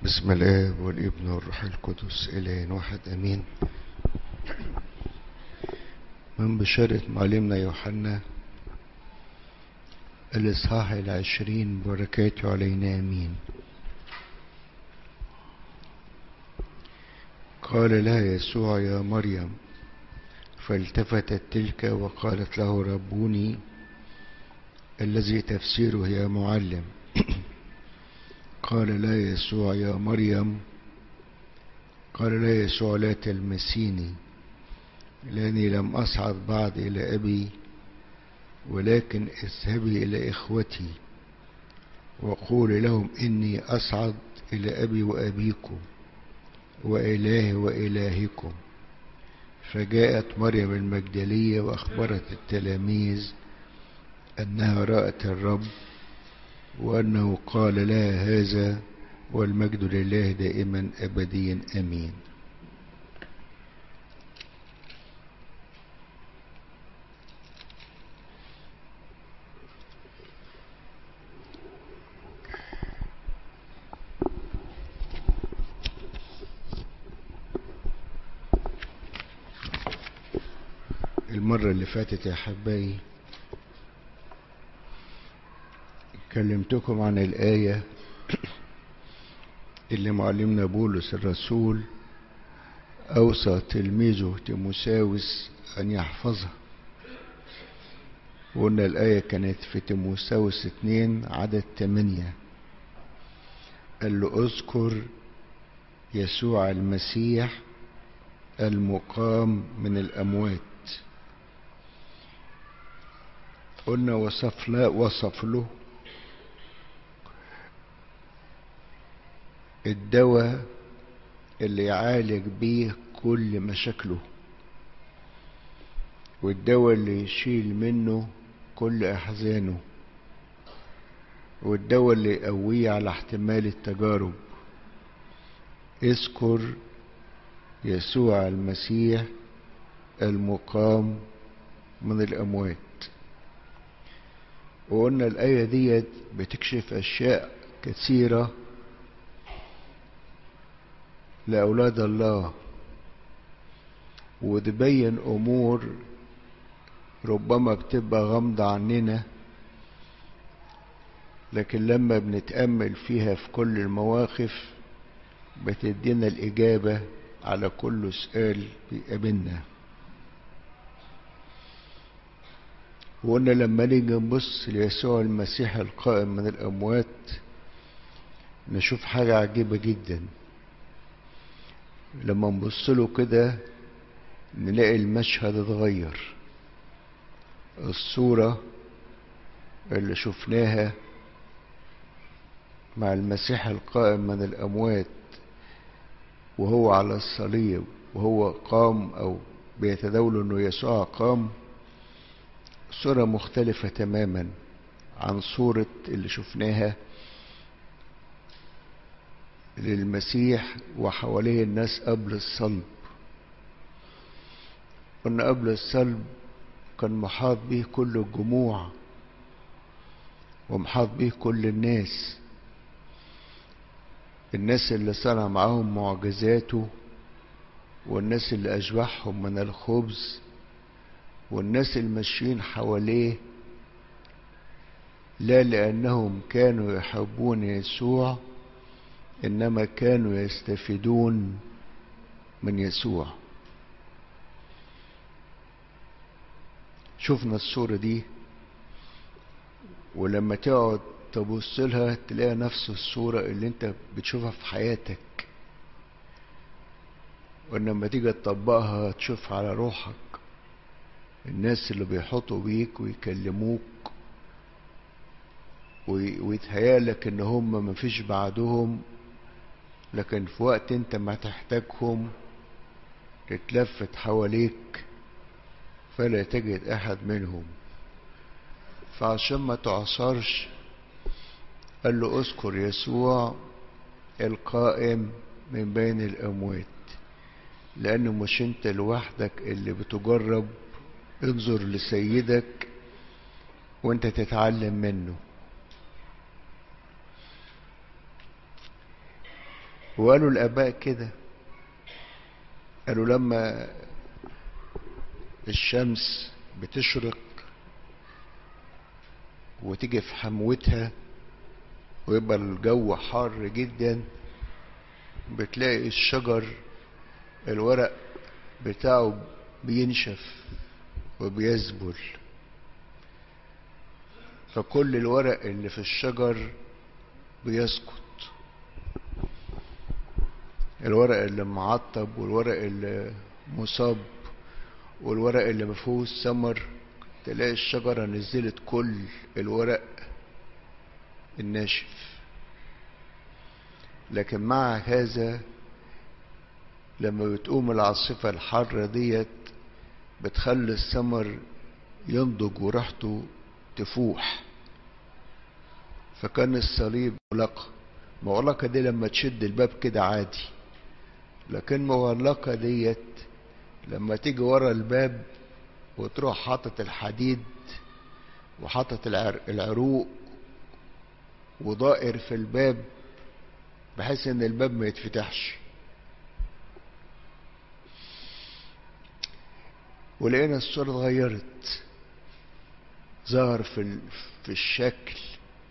بسم الله والابن والروح القدس إله واحد أمين. من بشارة معلمنا يوحنا الإصحاح 20 بركاته علينا أمين. قال لها يسوع يا مريم، فالتفتت تلك وقالت له ربوني، الذي تفسيره يا معلم. قال لا يسوع يا مريم. قال لا يسوع لا تلمسيني، لأني لم أصعد بعد إلى أبي، ولكن اذهبي إلى إخوتي وقولي لهم إني أصعد إلى أبي وأبيكم وإلهي وإلهكم. فجاءت مريم المجدلية وأخبرت التلاميذ أنها رأت الرب وأنه قال لها هذا، والمجد لله دائما أبديا أمين. المرة اللي فاتت يا حبايبي كلمتكم عن الآية اللي معلمنا بولس الرسول أوصى تلميذه تيموثاوس أن يحفظها، وقلنا الآية كانت في تيموثاوس 2 عدد 8. قال له اذكر يسوع المسيح المقام من الأموات. قلنا وصف له الدواء اللي يعالج بيه كل مشاكله، والدواء اللي يشيل منه كل أحزانه، والدواء اللي يقويه على احتمال التجارب. اذكر يسوع المسيح المقام من الأموات. وقلنا الآية ديت بتكشف أشياء كثيرة لأولاد الله، وتبين أمور ربما بتبقى غامضة عننا، لكن لما بنتأمل فيها في كل المواقف بتدينا الإجابة على كل سؤال بيقابلنا. وقلنا لما نيجي نبص ليسوع المسيح القائم من الأموات نشوف حاجة عجيبة جدا. لما نبص له كده نلاقي المشهد اتغير. الصورة اللي شفناها مع المسيح القائم من الأموات وهو على الصليب وهو قام، أو بيتداولوا أنه يسوع قام، صورة مختلفة تماما عن صورة اللي شفناها للمسيح وحواليه الناس قبل الصلب. قلنا قبل الصلب كان محاط به كل الجموع ومحاط به كل الناس اللي صنع معاهم معجزاته، والناس اللي أشبعهم من الخبز، والناس الماشيين حواليه لا لأنهم كانوا يحبون يسوع، إنما كانوا يستفيدون من يسوع. شفنا الصورة دي، ولما تقعد تبص لها تلاقي نفس الصورة اللي انت بتشوفها في حياتك، ولما تيجي تطبقها تشوف على روحك الناس اللي بيحطوا بيك ويكلموك ويتهيالك ان هم مفيش بعدهم، لكن في وقت انت ما تحتاجهم تتلفت حواليك فلا تجد احد منهم. فعشان ما تعصرش قال له اذكر يسوع القائم من بين الأموات، لأنه مش انت لوحدك اللي بتجرب. انظر لسيدك وانت تتعلم منه. وقالوا الآباء كده، قالوا لما الشمس بتشرق وتيجي في حموتها ويبقى الجو حار جدا، بتلاقي الشجر الورق بتاعه بينشف وبيذبل، فكل الورق اللي في الشجر بيسقط، الورق اللي معطب والورق اللي مصاب والورق اللي مفيهوش ثمر، تلاقي الشجرة نزلت كل الورق الناشف. لكن مع هذا لما بتقوم العاصفة الحارة ديت بتخلي الثمر ينضج وريحته تفوح. فكان الصليب مغلقة دي لما تشد الباب كده عادي، لكن مغلقة ديت لما تيجي ورا الباب وتروح حاطط الحديد وحاطط العروق وضائر في الباب بحيث ان الباب ما يتفتحش. ولقينا الصورة اتغيرت، ظهر في الشكل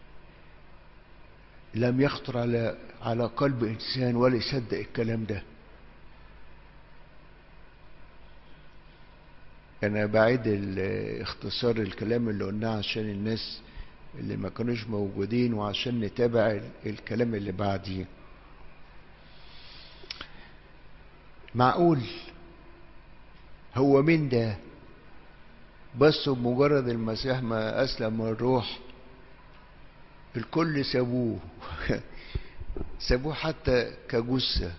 لم يخطر على قلب انسان ولا يصدق الكلام ده. انا بعيد اختصار الكلام اللي قلناه عشان الناس اللي ما كانوش موجودين وعشان نتابع الكلام اللي بعديه. معقول هو مين ده؟ بس بمجرد المسيح ما اسلم الروح الكل سابوه سابوه حتى كجثة.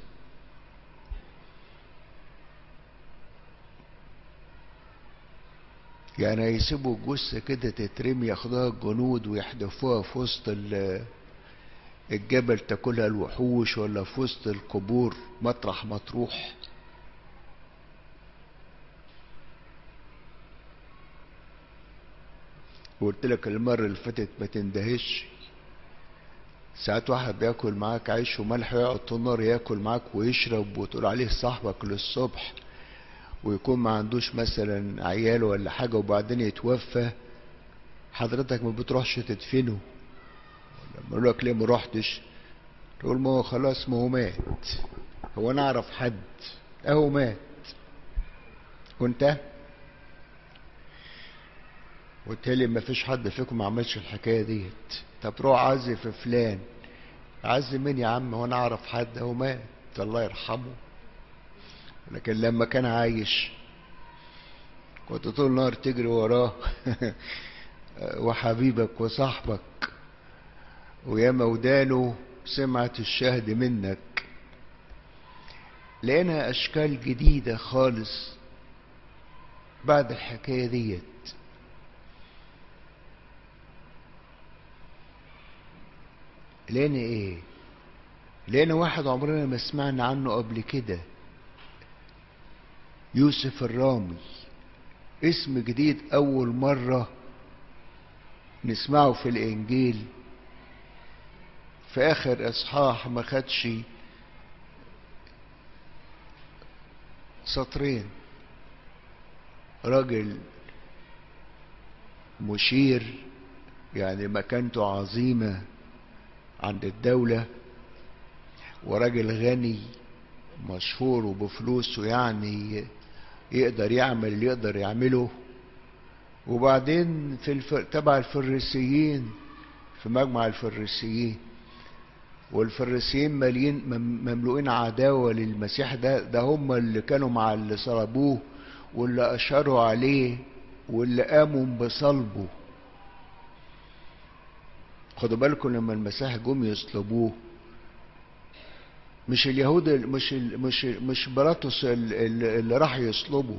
يعني يسيبوا الجثة كده تترمي، ياخدوها الجنود ويحدفوها في وسط الجبل تاكلها الوحوش، ولا في وسط القبور مطرح ما تروح. وقلت لك المرة اللي فاتت ما تندهش، ساعات واحد بياكل معاك عيش وملح ويقعد طول النهار ياكل معاك ويشرب وتقول عليه صاحبك للصبح، ويكون ما عندوش مثلا عيال ولا حاجة وبعدين يتوفى، حضرتك ما بتروحش تدفنه. لما يقول لك ليه ما رحتش، تقول ما هو خلاص، ما هو مات. هو انا اعرف حد اهو مات وانت وبالتالي ما فيش حد فيكم ما عملش الحكايه ديت. طب روح عزي في فلان، عزي مين يا عم؟ وانا اعرف حد اهو مات الله يرحمه. لكن لما كان عايش كنت طول النهار تجري وراه وحبيبك وصاحبك، وياما ودانه سمعت الشهد منك. لقينا اشكال جديدة خالص بعد الحكاية ديت. لقينا ايه؟ لقينا واحد عمرنا ما سمعنا عنه قبل كده، يوسف الرامي. اسم جديد اول مرة نسمعه في الانجيل، في اخر اصحاح ما خدش سطرين. راجل مشير، يعني مكانته عظيمة عند الدولة، وراجل غني مشهور وبفلوسه، يعني يقدر يعمل اللي يقدر يعمله. وبعدين تبع الفريسيين، في مجمع الفريسيين، والفريسيين مملوئين عداوة للمسيح ده هم اللي كانوا مع اللي صلبوه واللي أشاروا عليه واللي قاموا بصلبه. خدوا بالكم لما المسيح جم يصلبوه، مش اليهود، مش بيلاطس اللي راح يصلبه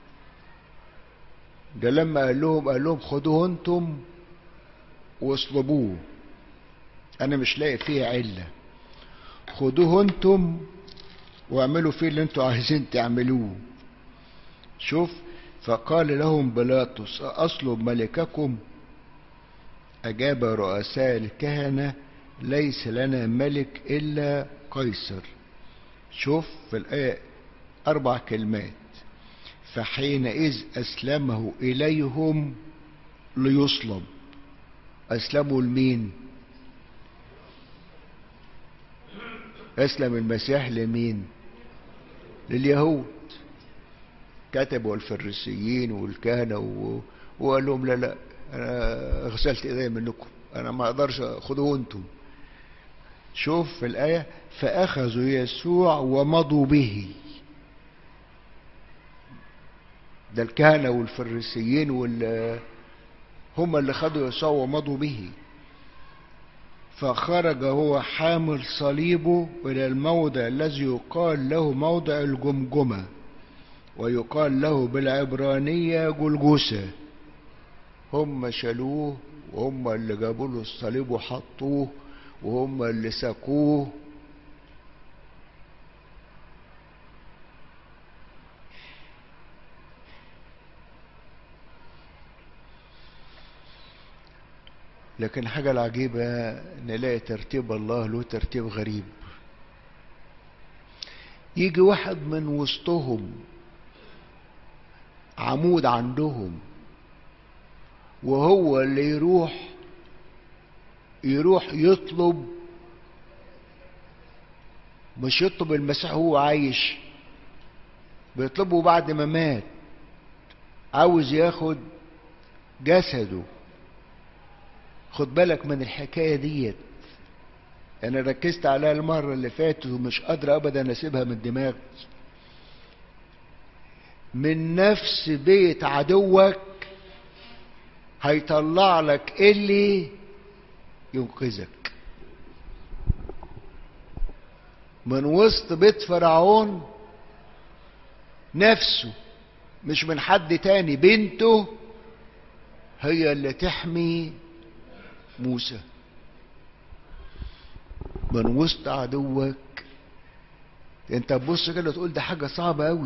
ده، لما قال لهم خدوه انتم واصلبوه، انا مش لاقي فيه علة، خدوه انتم واعملوا فيه اللي انتوا عايزين تعملوه. شوف، فقال لهم بيلاطس اصلب ملككم؟ اجاب رؤساء الكهنة ليس لنا ملك الا قيصر. شوف في الآية 4 كلمات: فحينئذ أسلمه إليهم ليصلب. أسلموا لمين؟ أسلم المسيح لمين؟ لليهود. كتبوا الفريسيين والكهنة وقال لهم لا لا، أنا غسلت إيدي منكم، أنا ما أقدرش، خدوه أنتم. شوف في الآية: فأخذوا يسوع ومضوا به. ده الكهنة والفريسيين هم اللي خدوا يسوع ومضوا به. فخرج هو حامل صليبه إلى الموضع الذي يقال له موضع الجمجمة، ويقال له بالعبرانية جلجوسة. هم شالوه، وهم اللي جابوا له الصليب وحطوه، وهم اللي ساقوه. لكن حاجة العجيبة نلاقي ترتيب الله له ترتيب غريب. يجي واحد من وسطهم، عمود عندهم، وهو اللي يروح يطلب، مش يطلب المسيح هو عايش، بيطلبه بعد ما مات، عاوز ياخد جسده. خد بالك من الحكاية ديت، انا ركزت عليها المرة اللي فاتت ومش قادر ابدا اسيبها من دماغي. من نفس بيت عدوك هيطلع لك اللي ينقذك. من وسط بيت فرعون نفسه، مش من حد تاني، بنته هي اللي تحمي موسى. من وسط عدوك. انت تبص كده تقول ده حاجة صعبة قوي،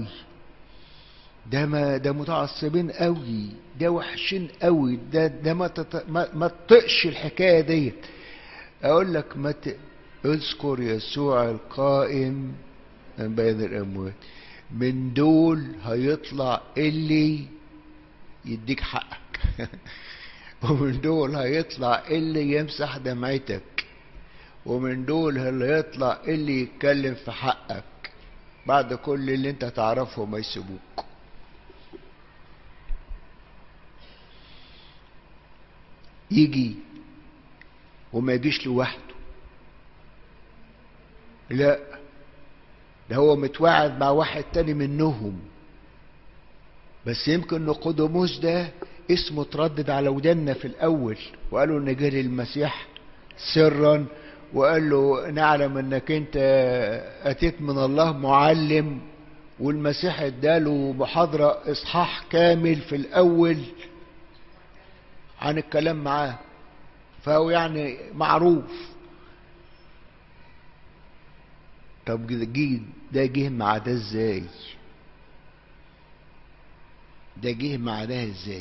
ده متعصبين قوي، ده وحشين قوي، ده ما تطقش الحكاية ديت. اقول لك اذكر يسوع القائم من بين الاموات. من دول هيطلع اللي يديك حقك ومن دول هيطلع اللي يمسح دمعتك، ومن دول اللي يطلع اللي يتكلم في حقك بعد كل اللي انت تعرفه ما يسيبوك. يجي وما يجيش لوحده، لا، ده هو متوعد مع واحد تاني منهم. بس يمكن نقودموس ده اسمه تردد على ودنا في الاول، وقالوا ان جه المسيح سرا، وقال له نعلم انك انت اتيت من الله معلم، والمسيح اداله محاضرة اصحاح كامل في الاول عن الكلام معاه، فهو يعني معروف. طب ده جه مع ده ازاي؟ ده جه مع ده ازاي؟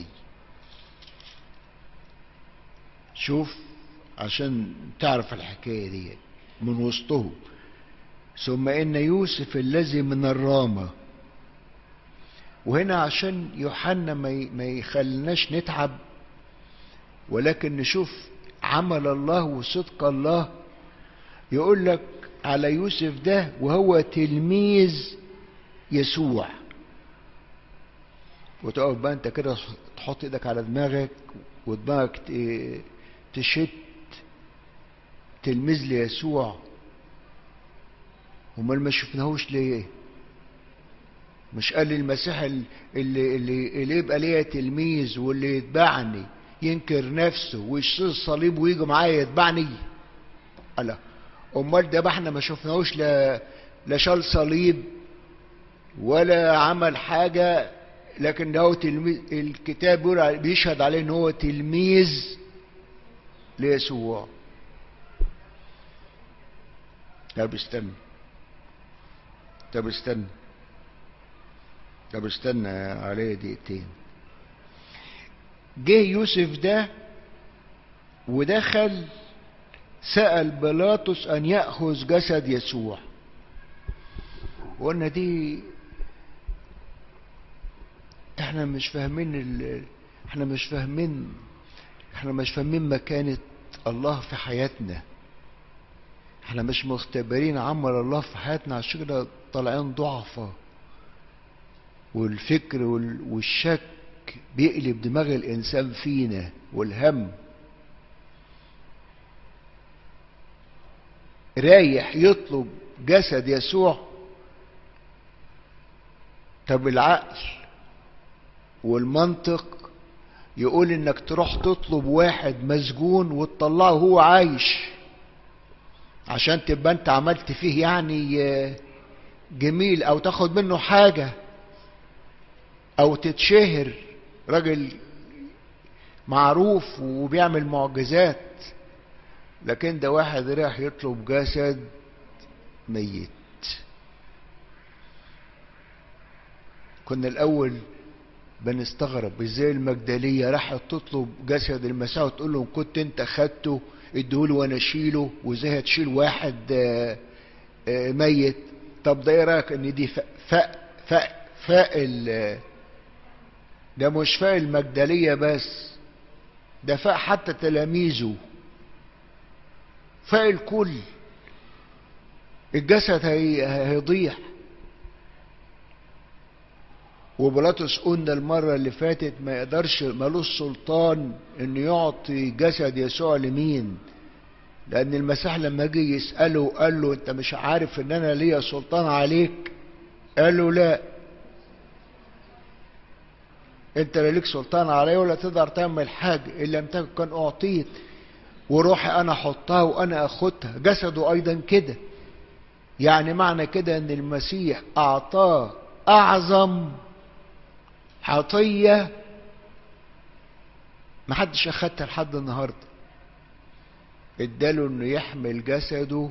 شوف عشان تعرف الحكاية دي. من وسطهم: ثم ان يوسف الذي من الرامة. وهنا عشان يوحنا ما يخلناش نتعب، ولكن نشوف عمل الله وصدق الله. يقول لك على يوسف ده وهو تلميذ يسوع. وتقف بقى انت كده تحط ايدك على دماغك ودماغك تشت. تلميذ ليسوع، امال ما شفناهوش ليه؟ مش قال لي المسيح اللي يبقى ليا تلميذ واللي يتبعني ينكر نفسه ويشيل الصليب ويجي معايا يتبعني؟ لا، امال ده بقى احنا ما شفناهوش لا شال صليب ولا عمل حاجه، لكن ده هو تلميذ. الكتاب بيشهد عليه ان هو تلميذ ليسوع. طب استنى عليه دقيقتين. جه يوسف ده ودخل سأل بيلاطس أن يأخذ جسد يسوع. وقلنا دي احنا مش فاهمين احنا مش فاهمين مكانة الله في حياتنا. احنا مش مختبرين عمل الله في حياتنا، عشان كده طالعين ضعفة، والفكر والشك بيقلب دماغ الانسان فينا، والهم رايح يطلب جسد يسوع. طب العقل والمنطق يقول انك تروح تطلب واحد مسجون وتطلعه هو عايش، عشان تبقى انت عملت فيه يعني جميل، او تاخد منه حاجة، او تتشهر راجل معروف وبيعمل معجزات. لكن ده واحد راح يطلب جسد ميت. كنا الاول بنستغرب ازاي المجدلية راحت تطلب جسد المسيح وتقول له كنت انت خدته اديهولي وانا اشيله، وازاي هتشيل واحد ميت؟ طب ده ايه رايك ان دي ده مش فاق المجدلية بس، ده فاق حتى تلاميذه، فاق الكل. الجسد هيضيع. وبيلاطس قلنا المرة اللي فاتت ما يقدرش، مالوش سلطان انه يعطي جسد يسوع لمين، لان المسيح لما جه يسأله قال له انت مش عارف ان انا ليا سلطان عليك؟ قال له لا، انت لا ليك سلطان علي ولا تقدر تعمل حاجة ان لم تكن اعطيت، وروحي انا احطها وانا اخدها. جسده ايضا كده. يعني معنى كده ان المسيح اعطاه اعظم عطية محدش اخدها لحد النهاردة. اداله انه يحمل جسده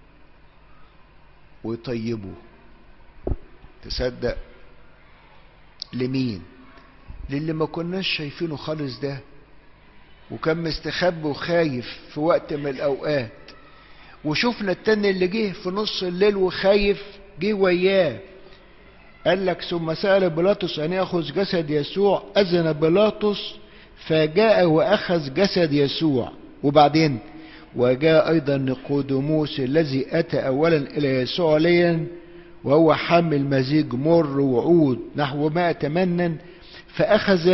ويطيبه. تصدق؟ لمين؟ للي ما كناش شايفينه خالص ده، وكان مستخبي وخايف في وقت من الاوقات. وشوفنا التاني اللي جه في نص الليل وخايف، جه وياه. قال لك ثم سأل بيلاطس ان يأخذ جسد يسوع، اذن بيلاطس فجاء واخذ جسد يسوع. وبعدين وجاء ايضا نيقوديموس الذي اتى اولا الى يسوع ليلا، وهو حامل مزيج مر وعود نحو 100 منا، فاخذ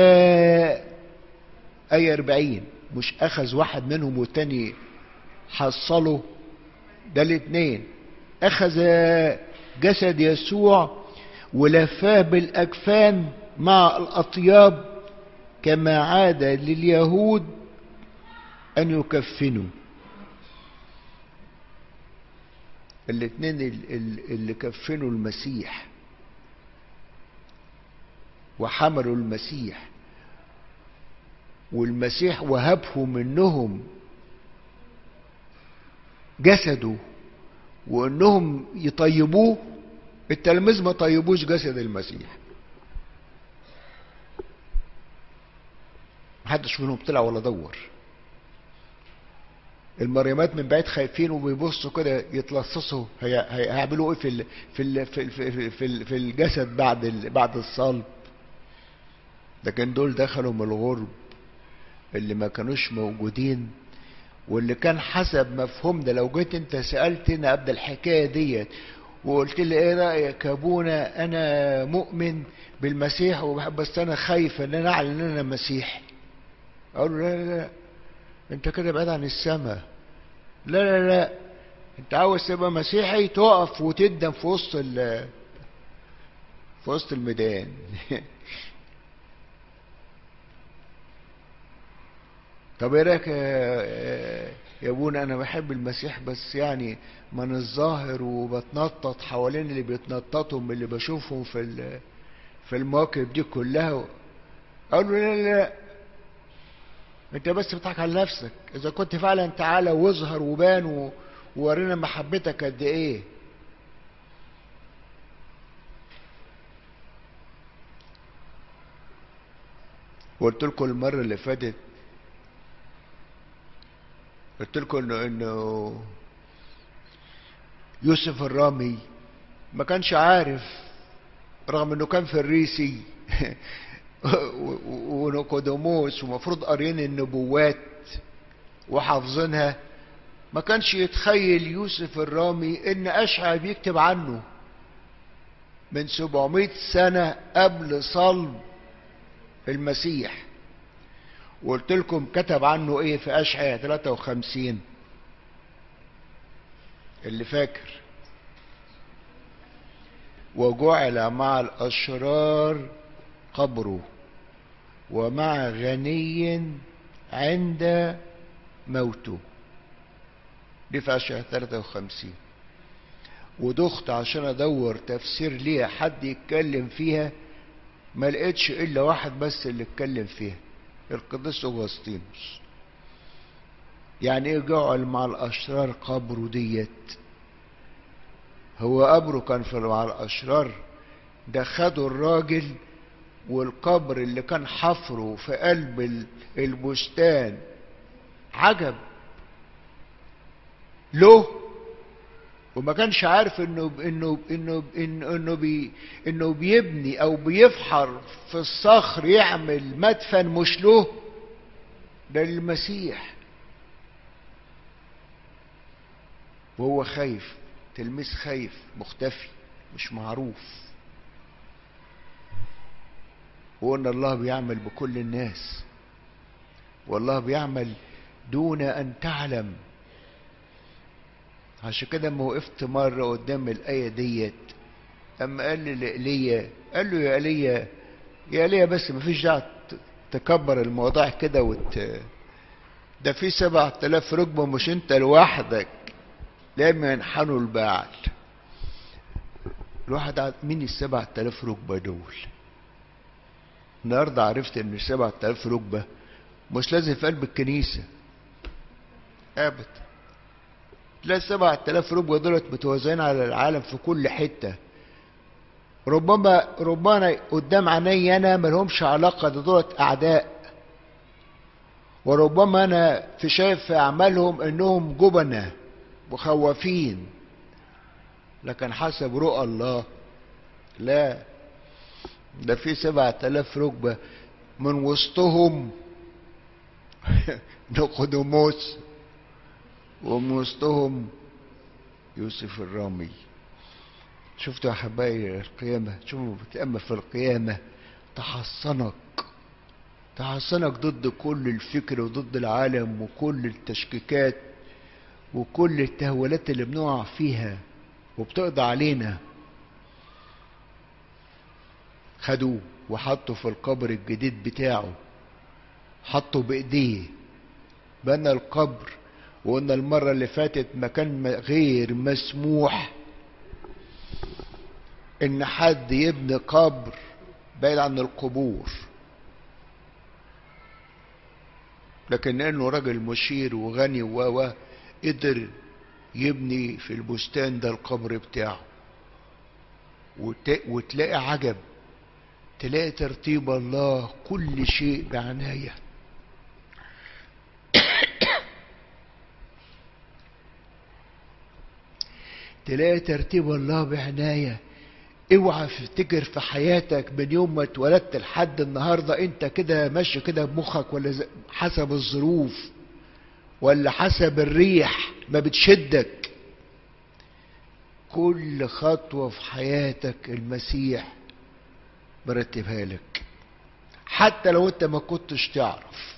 اي 40. مش اخذ واحد منهم والتاني حصله، ده الاتنين. اخذ جسد يسوع ولفاه بالاكفان مع الاطياب، كما عاد لليهود ان يكفنوا. الاتنين اللي كفنوا المسيح وحملوا المسيح، والمسيح وهبهم منهم جسده وانهم يطيبوه. التلاميذ ما طيبوش جسد المسيح، محدش منهم طلع ولا دور. المريمات من بعيد خايفين وبيبصوا كده يتلصصوا هيعملوا ايه في الجسد بعد الصلب. لكن دول دخلوا من الغرب اللي ما كانوش موجودين، واللي كان حسب مفهومنا. لو جيت انت سألتنا قبل الحكاية ديت وقلت لي ايه رأيك يا ابونا، انا مؤمن بالمسيح وبحب، بس انا خايف ان انا اعلن ان انا مسيحي، اقول له لا لا لا، انت كده بعيد عن السماء. لا لا لا، انت عاوز تبقى مسيحي تقف وتدم في وسط الميدان. طب ايه رايك يا ابونا، انا بحب المسيح بس يعني من الظاهر وبتنطط حوالين اللي بيتنططوا من اللي بشوفهم في المواقف دي كلها. اقول له لا لا لا، انت بس بتضحك على نفسك. اذا كنت فعلا تعالى واظهر وبان وورينا محبتك قد ايه. وقلت لكم المره اللي فاتت، قلت لكم انه يوسف الرامي ما كانش عارف، رغم انه كان فريسي ونيقوديموس ومفروض قارين النبوات وحافظينها، ما كانش يتخيل يوسف الرامي ان اشعياء بيكتب عنه من 700 سنة قبل صلب المسيح. وقلت لكم كتب عنه ايه في اشعياء 53 اللي فاكر؟ وجعل مع الاشرار قبره ومع غني عند موته. دي في اشعياء 53. ودخت عشان ادور تفسير ليها حد يتكلم فيها، ما لقيتش الا واحد بس اللي اتكلم فيها، القديس اغسطينوس. يعني ايه جعل مع الاشرار قبره ديت؟ هو قبره كان في مع الاشرار؟ ده خدوا الراجل والقبر اللي كان حفره في قلب البستان عجب له، وما كانش عارف انه بيبني او بيفحر في الصخر يعمل مدفن مش له، ده للمسيح. وهو خايف، تلميذ خايف مختفي مش معروف. وان الله بيعمل بكل الناس، والله بيعمل دون ان تعلم. عشان كده لما وقفت مرة قدام الآية ديت، اما قال لي لإيليا، قال له يا إيليا، يا إيليا بس مفيش داعي تكبر الموضوع كده ده في 7000 ركبة مش انت لوحدك، لما ينحنوا البعل. الواحد مين ال7000 ركبة دول؟ النهارده عرفت ان 7000 ركبة مش لازم في قلب الكنيسة ابدا. تلاقي 7000 ركبة دولت متوزعين على العالم في كل حتة. ربما قدام عيني انا ملهمش علاقة، ده دولت اعداء. وربما انا في شايف في اعمالهم انهم جبنة مخوفين، لكن حسب رؤى الله لا، ده في 7000 ركبة من وسطهم نيقوديموس، ومن وسطهم يوسف الرامي. شفتوا يا حبايبي القيامة؟ شوفوا بتأمل في القيامة، تحصنك ضد كل الفكر وضد العالم وكل التشكيكات وكل التهولات اللي بنقع فيها وبتقضي علينا. خدوه وحطوا في القبر الجديد بتاعه، حطوا بايديه، بنى القبر. وقلنا المرة اللي فاتت مكان غير مسموح ان حد يبني قبر بعيد عن القبور، لكن انه راجل مشير وغني قدر يبني في البستان ده القبر بتاعه. وتلاقي عجب، تلاقي ترتيب الله كل شيء بعناية. تلاقي ترتيب الله بعناية. اوعى تفتكر في حياتك من يوم ما اتولدت لحد النهارده انت كده ماشي كده بمخك، ولا حسب الظروف ولا حسب الريح ما بتشدك. كل خطوة في حياتك المسيح مرتبها لك، حتى لو انت ما كنتش تعرف،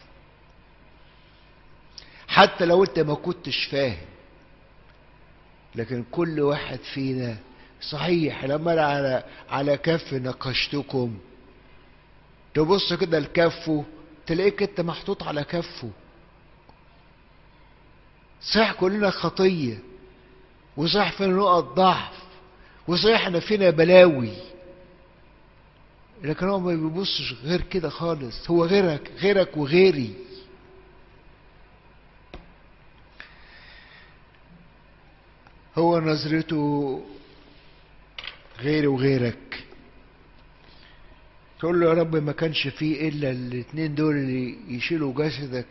حتى لو انت ما كنتش فاهم. لكن كل واحد فينا صحيح لما انا على كف نقشتكم تبص كده لكفه تلاقيك انت محطوط على كفه. صحيح كلنا خطية، وصحيح فينا نقط ضعف، وصحيح احنا فينا بلاوي، لكن هو ما بيبصش غير كده خالص. هو غيرك وغيري. هو نظرته غيري وغيرك. تقول له يا رب ما كانش فيه الا الاتنين دول اللي يشيلوا جسدك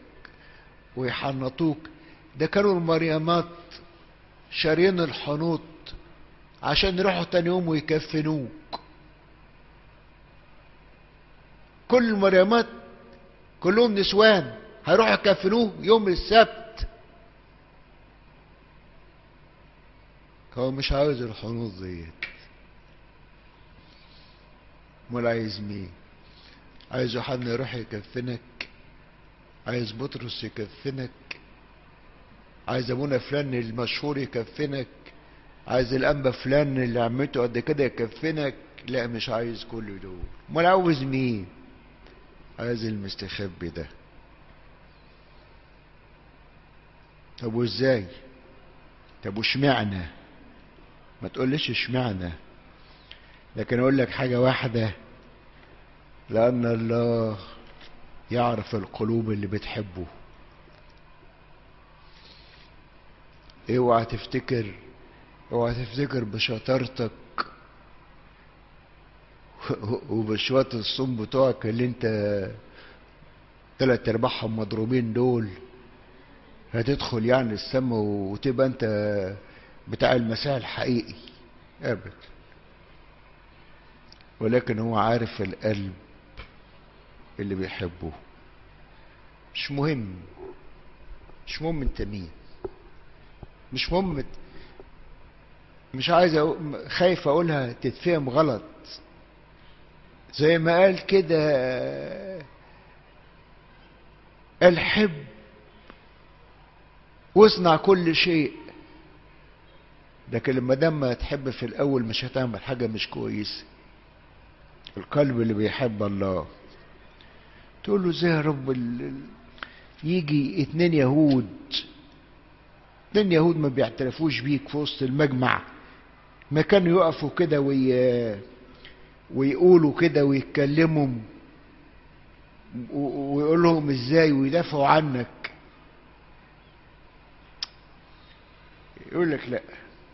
ويحنطوك، ده كانوا المريمات شارين الحنوط عشان يروحوا تاني يوم ويكفنوك. كل المريمات كلهم نسوان هيروحوا يكفنوه يوم السبت. هو مش عاوز الحنوط ديت. امال عايز مين؟ عايز يوحنا يروح يكفنك؟ عايز بطرس يكفنك؟ عايز ابونا فلان المشهور يكفنك؟ عايز الانبا فلان اللي عمته قد كده يكفنك؟ لا، مش عايز كل دول. امال عاوز مين؟ عايز المستخبي ده. طب وازاي؟ طب واشمعنى؟ ما تقوليش اشمعنى، لكن اقول لك حاجه واحده: لان الله يعرف القلوب اللي بتحبه. اوعى تفتكر بشطارتك وبشوية الصوم بتوعك اللي انت 3/4 مضروبين دول هتدخل يعني السما وتبقى انت بتاع المسيح الحقيقي. ابدا. ولكن هو عارف القلب اللي بيحبه. مش مهم انت مين، مش مهم. مش عايز خايف اقولها تتفهم غلط، زي ما قال كده: الحب واصنع كل شيء. لكن لما دام تحب في الاول مش هتعمل حاجه مش كويسه. القلب اللي بيحب الله تقول له: ازاي يا رب يجي 2 يهود ما بيعترفوش بيك في وسط المجمع، ما كانوا يقفوا كده ويقولوا كده ويتكلموا ويقول لهم ازاي ويدافعوا عنك؟ يقول لك لا،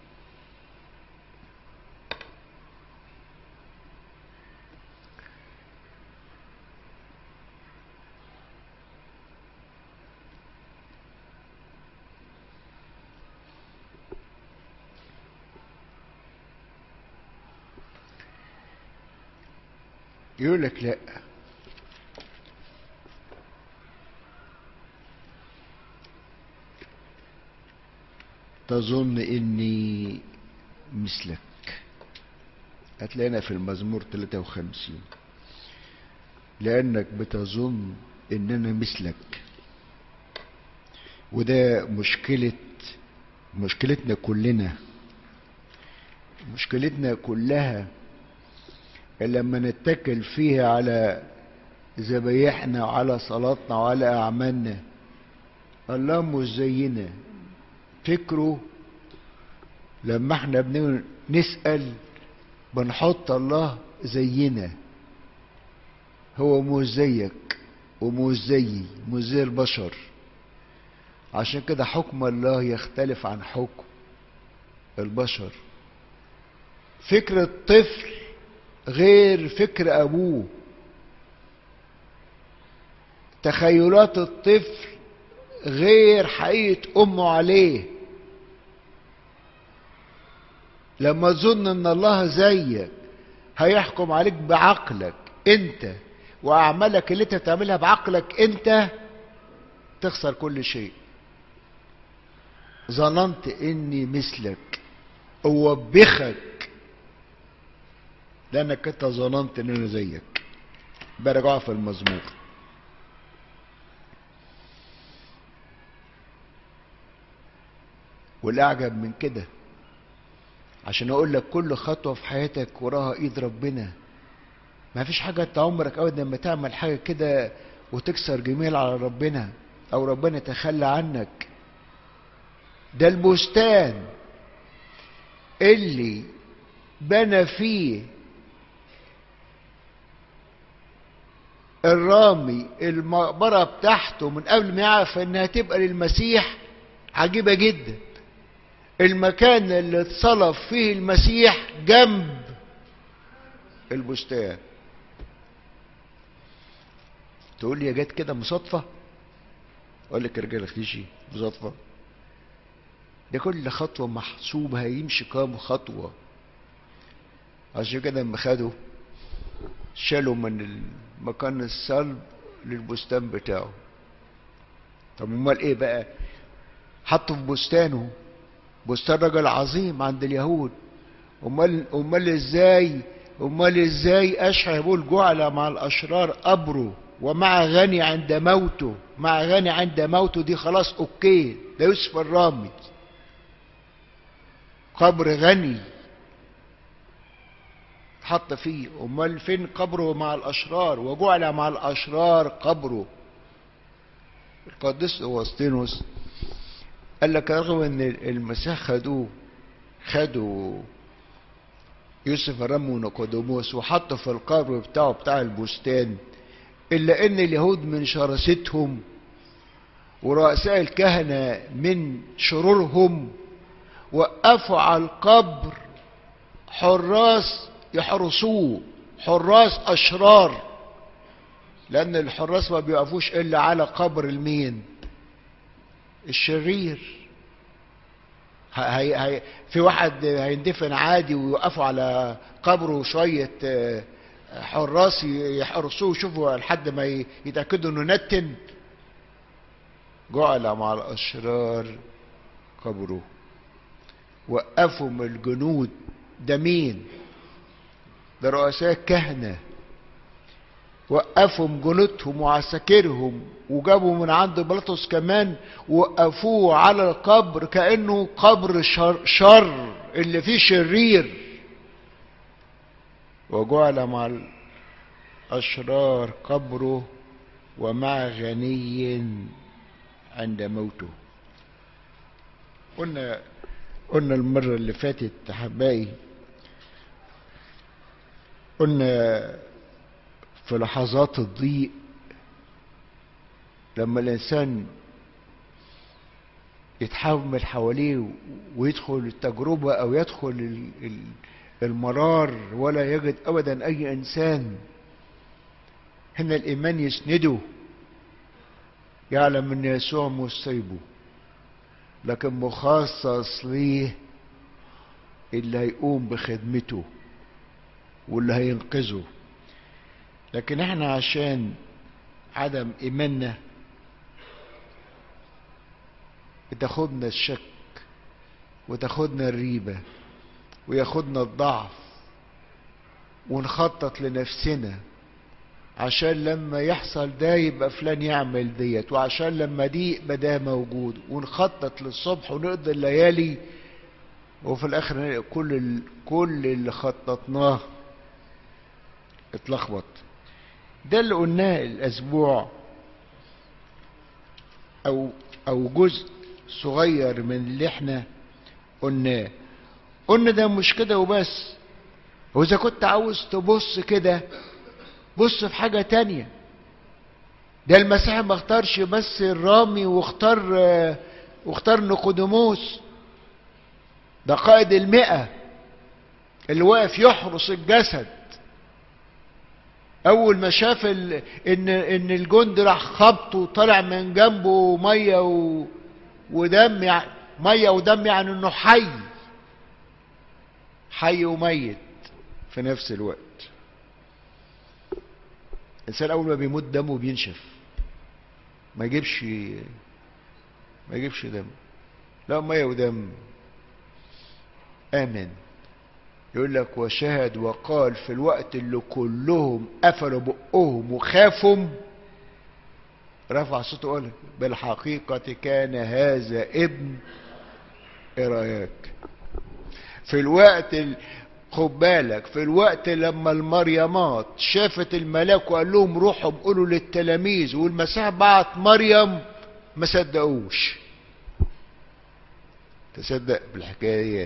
يقول لك لا، تظن اني مثلك. هتلاقينا في المزمور 53: لانك بتظن ان انا مثلك. وده مشكلتنا كلها لما نتكل فيها على ذبايحنا وعلى صلاتنا وعلى اعمالنا. الله مش زينا. فكره لما احنا نسأل بنحط الله زينا. هو مش زيك ومش زيي، مش زي البشر. عشان كده حكم الله يختلف عن حكم البشر. فكر الطفل غير فكر ابوه. تخيلات الطفل غير حقيقة امه عليه. لما تظن ان الله زيك هيحكم عليك بعقلك انت واعمالك اللي انت بتعملها بعقلك انت، تخسر كل شيء. ظننت اني مثلك، اوبخك لانك انت ظننت ان انا زيك. برجعها في المزمور. والاعجب من كده، عشان اقول لك كل خطوه في حياتك وراها ايد ربنا. ما فيش حاجه انت عمرك ابدا لما تعمل حاجه كده وتكسر جميل على ربنا او ربنا يتخلى عنك. ده البستان اللي بنى فيه الرامي المقبره بتاعته من قبل ما يعرف انها تبقى للمسيح عجيبه جدا. المكان اللي اتصلب فيه المسيح جنب البستان. تقول لي يا جت كده مصادفه؟ اقول لك يا رجاله خيشي مصادفه؟ ده كل خطوه محسوبه. هيمشي كام خطوه عشان كده لما خدوا شالوا من مكان الصلب للبستان بتاعه. طب امال ايه بقى؟ حطوا في بستانه، بستان راجل عظيم عند اليهود. امال ازاي اشعيا يقول جعل مع الاشرار قبره ومع غني عند موته؟ مع غني عند موته دي خلاص اوكي، ده يوسف الرامي قبر غني حط فيه. امال فين قبره مع الاشرار؟ وجعل مع الاشرار قبره. القديس أوغسطينوس قال لك رغم ان المسيح خدوا يوسف الرامي ونيقوديموس وحطوا في القبر بتاعه بتاع البستان، الا ان اليهود من شراستهم ورؤساء الكهنة من شرورهم وقفوا على القبر حراس يحرسوه، حراس اشرار، لان الحراس ما بيقفوش الا على قبر المين؟ الشرير. في واحد هيندفن عادي ويوقفوا على قبره شوية حراس يحرسوه يشوفوا لحد ما يتأكدوا انه نتن؟ جعل مع الاشرار قبره. وقفهم الجنود. ده مين؟ ده رؤساء الكهنة. وقفهم جنودهم وعساكرهم وجابوا من عند بيلاطس كمان وقفوه على القبر كأنه قبر شر اللي فيه شرير. وجعل مع الأشرار قبره ومع غني عند موته. قلنا المرة اللي فاتت أحبائي، قلنا في لحظات الضيق لما الإنسان يتحمل حواليه ويدخل التجربة أو يدخل المرار ولا يجد أبدا أي إنسان، هنا الإيمان يسنده، يعلم أن يسوع مصيبه لكن مخصص ليه اللي هيقوم بخدمته واللي هينقذه. لكن احنا عشان عدم ايماننا بتاخدنا الشك وتاخدنا الريبة وياخدنا الضعف ونخطط لنفسنا عشان لما يحصل ده يبقى فلان يعمل ديت، وعشان لما دي يبقى ده موجود، ونخطط للصبح ونقضي الليالي، وفي الاخر كل اللي خططناه اتلخبط. ده اللي قلناه الاسبوع او جزء صغير من اللي احنا قلناه. قلنا ده مش كده وبس، واذا كنت عاوز تبص كده بص في حاجة تانية. ده المسيح ما اختارش بس الرامي واختار نيقوديموس، ده قائد 100 اللي واقف يحرس الجسد. اول ما شاف ان الجند راح خبطه وطلع من جنبه ميه ودم، يعني ميه ودم، يعني انه حي وميت في نفس الوقت. الانسان اول ما بيموت دمه بينشف، ما يجيبش دم، لا ميه ودم. امن. يقول لك وشهد وقال في الوقت اللي كلهم قفلوا بقهم وخافوا رفع صوته وقال بالحقيقة كان هذا ابن إراياك. في الوقت خد بالك، في الوقت لما المريمات شافت الملاك وقال لهم روحوا قولوا للتلاميذ والمسيح بعت مريم، ما صدقوش. تصدق بالحكايات؟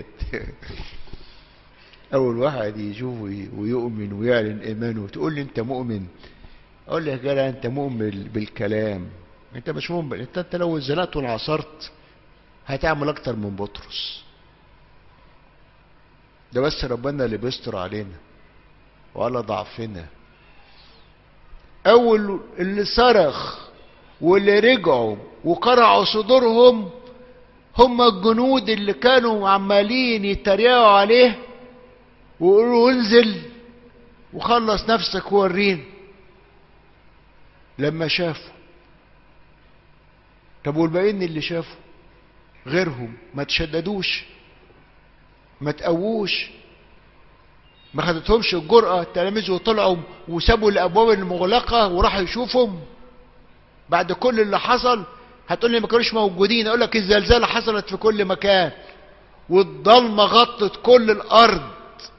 اول واحد يشوف ويؤمن ويعلن ايمانه تقول لي انت مؤمن؟ اقول لك يا جدع انت مؤمن بالكلام، انت مش مؤمن. انت لو اتزنقت وانعصرت هتعمل اكتر من بطرس. ده بس ربنا اللي بيستر علينا وعلى ضعفنا. اول اللي صرخ واللي رجعوا وقرعوا صدورهم هم الجنود اللي كانوا عمالين يتريقوا عليه وقولوا انزل وخلص نفسك وورينا. لما شافوا، طب والباقيين اللي شافوا غيرهم ما تشددوش، ما تقووش، ما خدتهمش الجرأة التلاميذ وطلعوا وسابوا الابواب المغلقة وراحوا يشوفهم بعد كل اللي حصل؟ هتقول لي ما كانوش موجودين، اقول لك الزلزال حصلت في كل مكان والضلمة غطت كل الارض،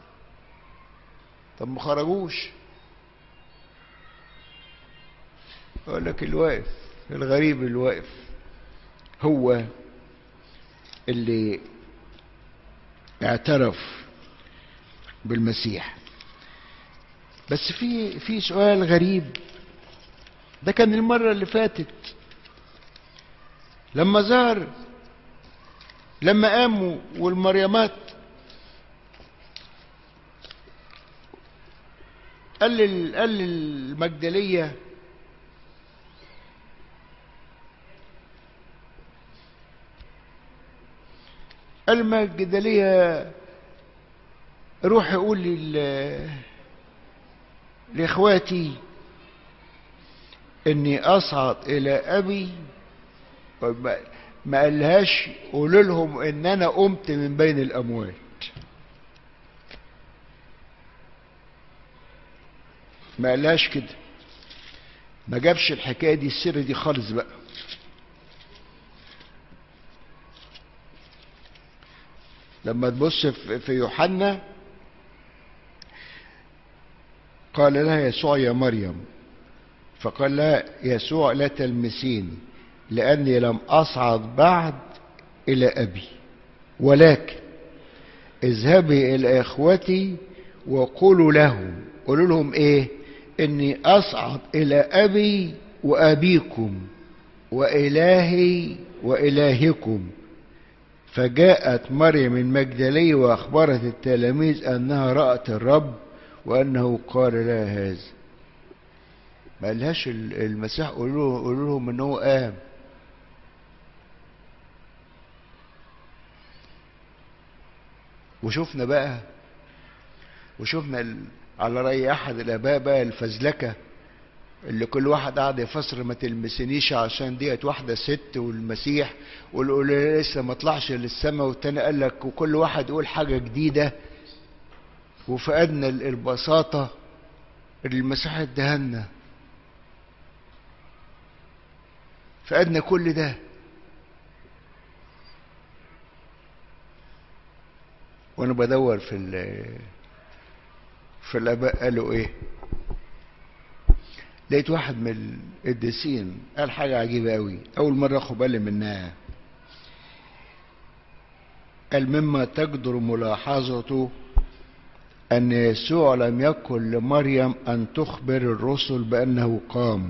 طب ما خرجوش؟ اقول لك الواقف الغريب الواقف هو اللي اعترف بالمسيح. بس في سؤال غريب، ده كان المرة اللي فاتت لما ظهر، لما قاموا والمريمات قال للمجدلية المجدلية روح يقول لاخواتي اني اصعد الى ابي، ما قالهاش قول لهم ان انا قمت من بين الاموات. ما قالهاش كده، ما جابش الحكايه دي السر دي خالص بقى. لما تبص في يوحنا قال لها يسوع يا مريم، فقال لها يسوع لا تلمسيني لأني لم أصعد بعد إلى أبي، ولكن اذهبي إلى إخوتي وقولوا لهم، قولوا لهم إيه؟ إني أصعد إلى أبي وأبيكم وإلهي وإلهكم. فجاءت مريم المجدلية وأخبرت التلاميذ أنها رأت الرب وأنه قال لها هذا. ما قالهاش المسيح قولوا لهم أنه قام. وشفنا على رأي أحد الآباء بقى الفزلكة اللي كل واحد قاعد يفسر ما تلمسنيش عشان ديت واحدة ست والمسيح، واللي لسه ما طلعش للسماء، والتاني قال لك، وكل واحد يقول حاجة جديدة، وفقدنا البساطة اللي المسيح ادهلنا، فقدنا كل ده. وانا بدور في الآباء قالوا ايه، لقيت واحد من القديسين قال حاجة عجيبة قوي، أول مرة أخد بالي منها. قال مما تقدر ملاحظته أن يسوع لم يقل لمريم أن تخبر الرسل بأنه قام،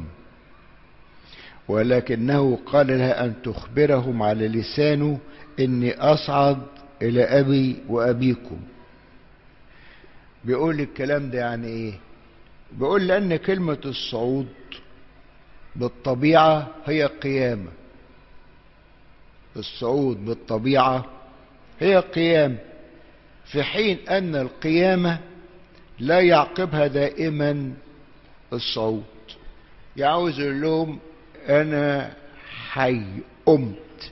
ولكنه قال لها أن تخبرهم على لسانه إني أصعد إلى أبي وأبيكم. بيقول الكلام ده يعني إيه؟ بيقول لأن كلمة الصعود بالطبيعة هي قيامة. الصعود بالطبيعة هي قيامة، في حين أن القيامة لا يعقبها دائما الصعود. يعوز يقول لهم أنا حي قمت.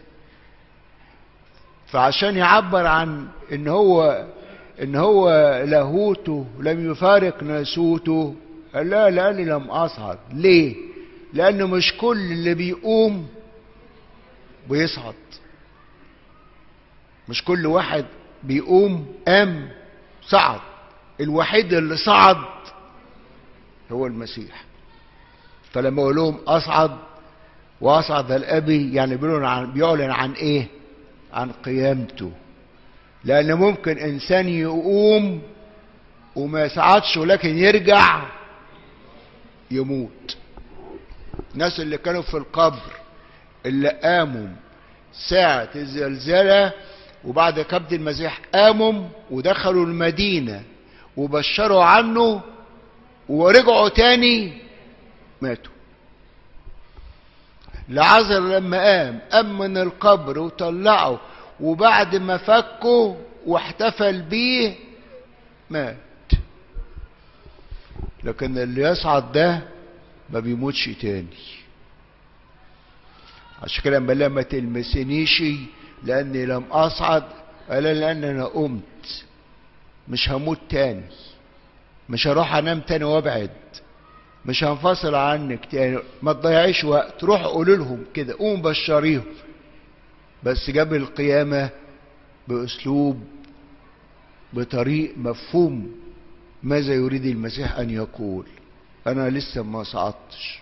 فعشان يعبر عن إن هو لاهوته لم يفارق ناسوته، قال لا لأني لم أصعد. ليه؟ لأنه مش كل اللي بيقوم بيصعد، مش كل واحد بيقوم قام صعد. الوحيد اللي صعد هو المسيح. فلما يقول لهم أصعد وأصعد الأبي، يعني بيعلن عن إيه؟ عن قيامته. لأن ممكن إنسان يقوم وما يصعدش ولكن يرجع يموت. الناس اللي كانوا في القبر اللي قاموا ساعة الزلزلة وبعد كبد المسيح قاموا ودخلوا المدينة وبشروا عنه ورجعوا تاني ماتوا. لعازر لما قام من القبر وطلعه، وبعد ما فكوا واحتفل بيه مات. لكن اللي يصعد ده ما بيموتش تاني. عشان كده لما ما تلمسنيش لاني لم اصعد، قال لان انا قمت، مش هموت تاني، مش هروح انام تاني وابعد، مش هنفصل عنك تاني. ما تضيعيش وقت، روح قولوا لهم كده، قوم بشريهم. بس جاب القيامة باسلوب، بطريق مفهوم ماذا يريد المسيح ان يقول. انا لسه ما صعدتش.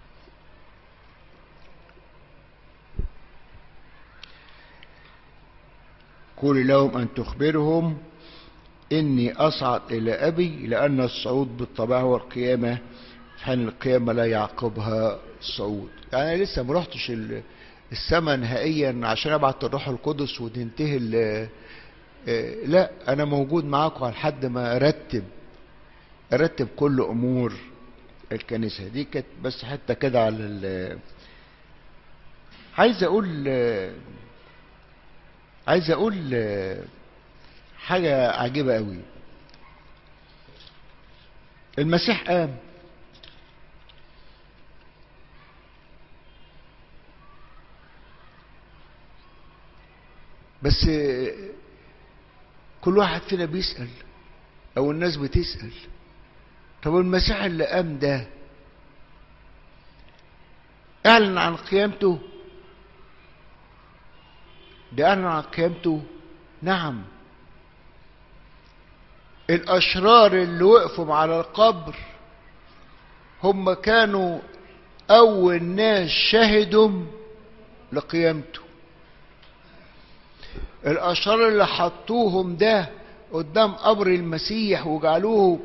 قول لهم ان تخبرهم اني اصعد الى ابي، لان الصعود بالطبيعه هو القيامه، حين القيامه لا يعقبها الصعود. يعني لسه ما رحتش السماء نهائيا عشان ابعت الروح القدس وتنتهي لا، انا موجود معاكم لحد ما ارتب كل امور الكنيسه. دي كانت بس حتى كده على عايز اقول حاجه عجيبه قوي. المسيح قام، بس كل واحد فينا بيسأل او الناس بتسأل، طب المسيح اللي قام ده اعلن عن قيامته؟ ده اعلن عن قيامته، نعم. الاشرار اللي وقفوا على القبر هم كانوا اول ناس شهدوا لقيامته. الاشرار اللي حطوهم ده قدام قبر المسيح وجعلوه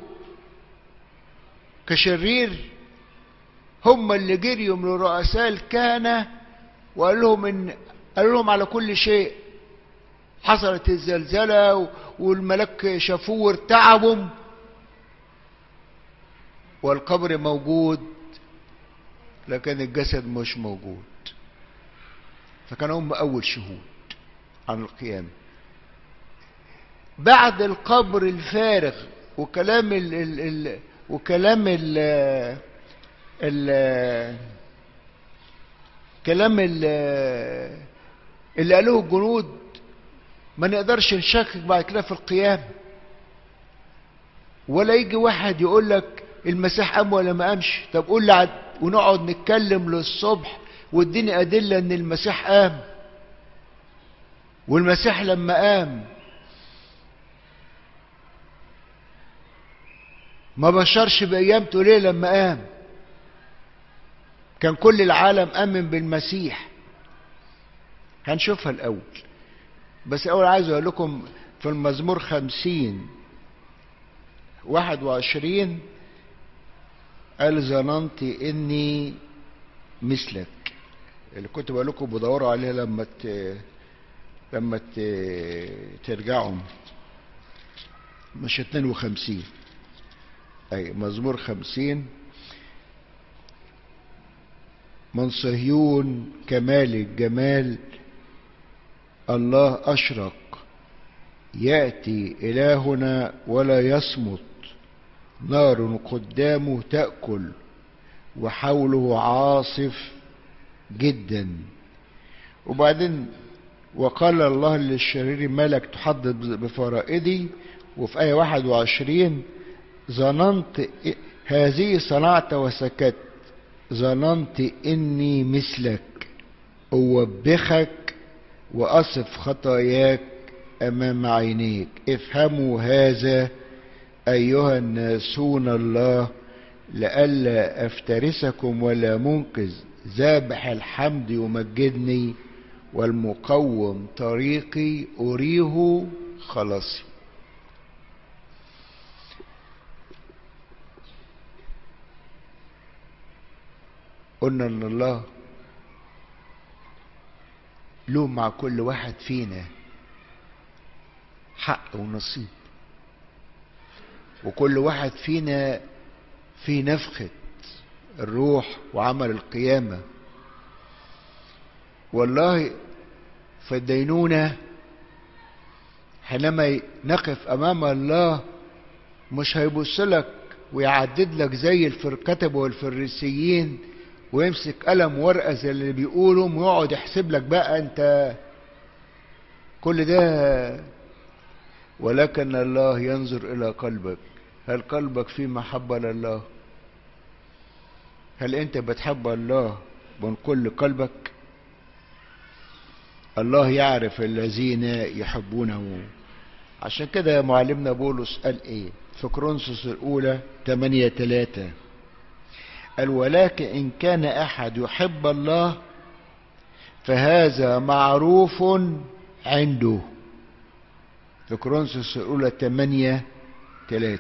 كشرير هم اللي جريوا من رؤساء الكهنة وقال لهم على كل شيء. حصلت الزلزلة والملك شافوه وارتعبوا، والقبر موجود لكن الجسد مش موجود. فكانوا هم اول شهود عن القيامة. بعد القبر الفارغ وكلام اللي قالوه الجنود، ما نقدرش نشكك بعد كده في القيامة. ولا يجي واحد يقول لك المسيح قام ولا ما قامش. طب قول لي ونقعد نتكلم للصبح واديني أدلة ان المسيح قام. والمسيح لما قام ما بشرش بقيامته ليه؟ لما قام كان كل العالم آمن بالمسيح. هنشوفها الأول، بس أول عايز أقول لكم في المزمور 50:21 قال ظننت إني مثلك، اللي كنت بقول لكم بدوروا عليها لما ترجعوا. مش 52، أي مزمور 50: من صهيون كمال الجمال الله أشرق، يأتي إلهنا ولا يصمت، نار قدامه تأكل وحوله عاصف جدا. وبعدين وقال الله للشرير مالك تحدث بفرائدي. وفي آية 21 ظننت هذه صنعت وسكت، ظننت إني مثلك أوبخك وأصف خطاياك أمام عينيك. افهموا هذا أيها الناسون الله، لئلا أفترسكم ولا منقذ. ذابح الحمد يمجدني، والمقوم طريقي أريه خلاصي. قلنا ان الله له مع كل واحد فينا حق ونصيب، وكل واحد فينا في نفخة الروح وعمل القيامة. والله فالدينونة حينما نقف أمام الله مش هيبص لك ويعدد لك زي الكتبة والفريسيين ويمسك قلم ورقة زي اللي بيقولوا ويقعد يحسب لك بقى انت كل ده. ولكن الله ينظر الى قلبك. هل قلبك فيه محبة لله؟ هل انت بتحب الله من كل قلبك؟ الله يعرف الذين يحبونه. عشان كده معلمنا بولس قال ايه في كورنثوس الاولى 8:3؟ قال ولكن ان كان احد يحب الله فهذا معروف عنده. في كورنثوس الاولى 8:3.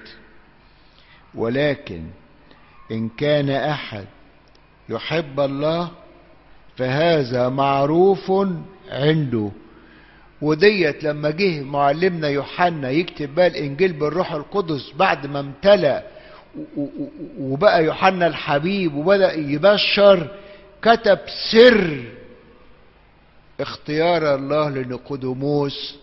ولكن ان كان احد يحب الله فهذا معروف عنده. وديت لما جه معلمنا يوحنا يكتب بقى الانجيل بالروح القدس بعد ما امتلأ وبقى يوحنا الحبيب وبدأ يبشر، كتب سر اختيار الله لنيقوديموس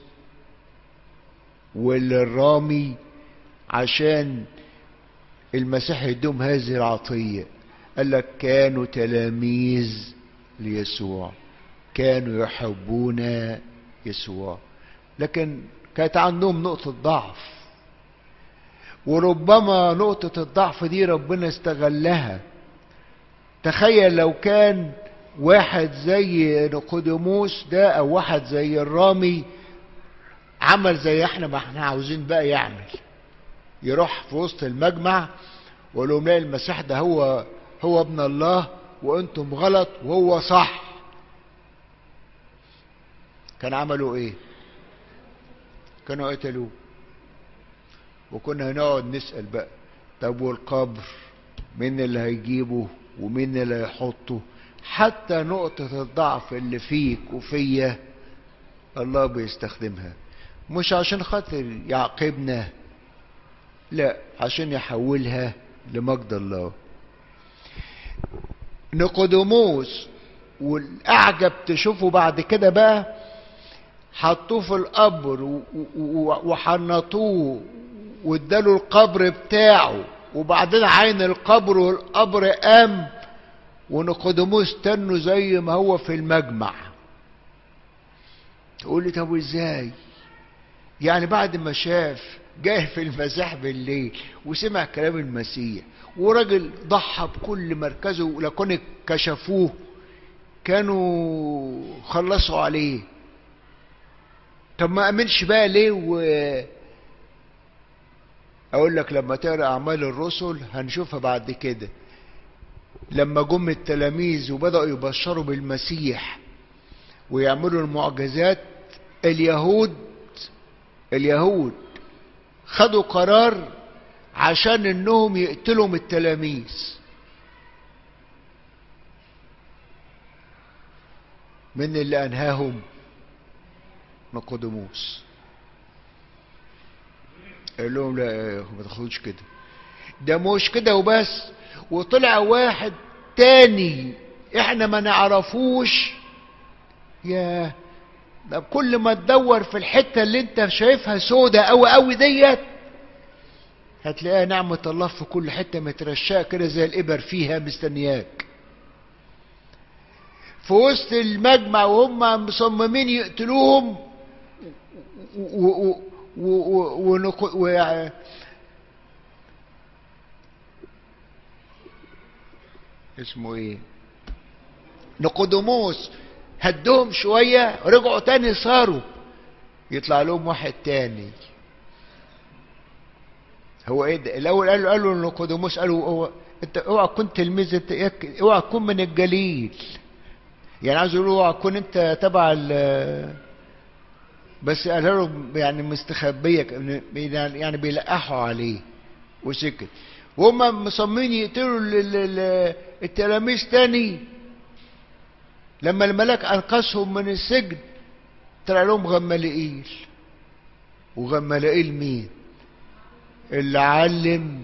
وللرامي عشان المسيح يدوم هذه العطية. قال لك كانوا تلاميذ ليسوع، كانوا يحبون يسوع، لكن كانت عندهم نقطة ضعف، وربما نقطة الضعف دي ربنا استغلها. تخيل لو كان واحد زي نيقوديموس ده او واحد زي الرامي عمل زي ما احنا عاوزين بقى يعمل، يروح في وسط المجمع ويقول لهم لا المسيح ده هو ابن الله وانتم غلط وهو صح. كان عملوا ايه؟ كانوا قتلوه. وكنا هنقعد نسأل بقى طب والقبر مين اللي هيجيبه ومين اللي هيحطه؟ حتى نقطة الضعف اللي فيك وفيا الله بيستخدمها، مش عشان خاطر يعاقبنا، لا عشان يحولها لمجد الله. نيقوديموس والاعجب تشوفه بعد كده بقى حطوه في القبر وحنطوه واداله القبر بتاعه، وبعدين عين القبر والقبر قام ونيقوديموس تنه زي ما هو في المجمع. تقول لي طب ازاي؟ يعني بعد ما شاف جاي في المسيح بالليل وسمع كلام المسيح وراجل ضحى بكل مركزه ولكن كشفوه كانوا خلصوا عليه، طب ما امنش بقى ليه؟ اقول لك لما تقرا اعمال الرسل هنشوفها بعد كده، لما جم التلاميذ وبداوا يبشروا بالمسيح ويعملوا المعجزات، اليهود خدوا قرار عشان انهم يقتلوا التلاميذ. من اللي انهاهم؟ نيقوديموس. قال لهم لا ما تاخدوش كده، ده مش كده وبس، وطلع واحد تاني احنا ما نعرفوش. يا ده كل ما تدور في الحتة اللي انت شايفها سودة قوي قوي ديت هتلاقيها نعمة الله في كل حتة مترشاة كده زي الإبر فيها مستنياك. في وسط المجمع وهم مصممين يقتلوهم اسمه ايه؟ نيقوديموس هدهم شوية رجعوا تاني صاروا يطلع لهم واحد تاني. هو ايه ده؟ الاول قالوا نيقوديموس قالوا انت اوعى تكون تلميذ، اوعى تكون من الجليل، يعني عايز يقولوا اوعى تكون انت تبع بس قالوا له يعني مستخبيه يعني بيلقحوا عليه وسكت. وهم مصممين يقتلوا التلاميذ تاني. لما الملاك انقذهم من السجن طلع لهم غمالائيل. وغمالائيل مين؟ اللي علم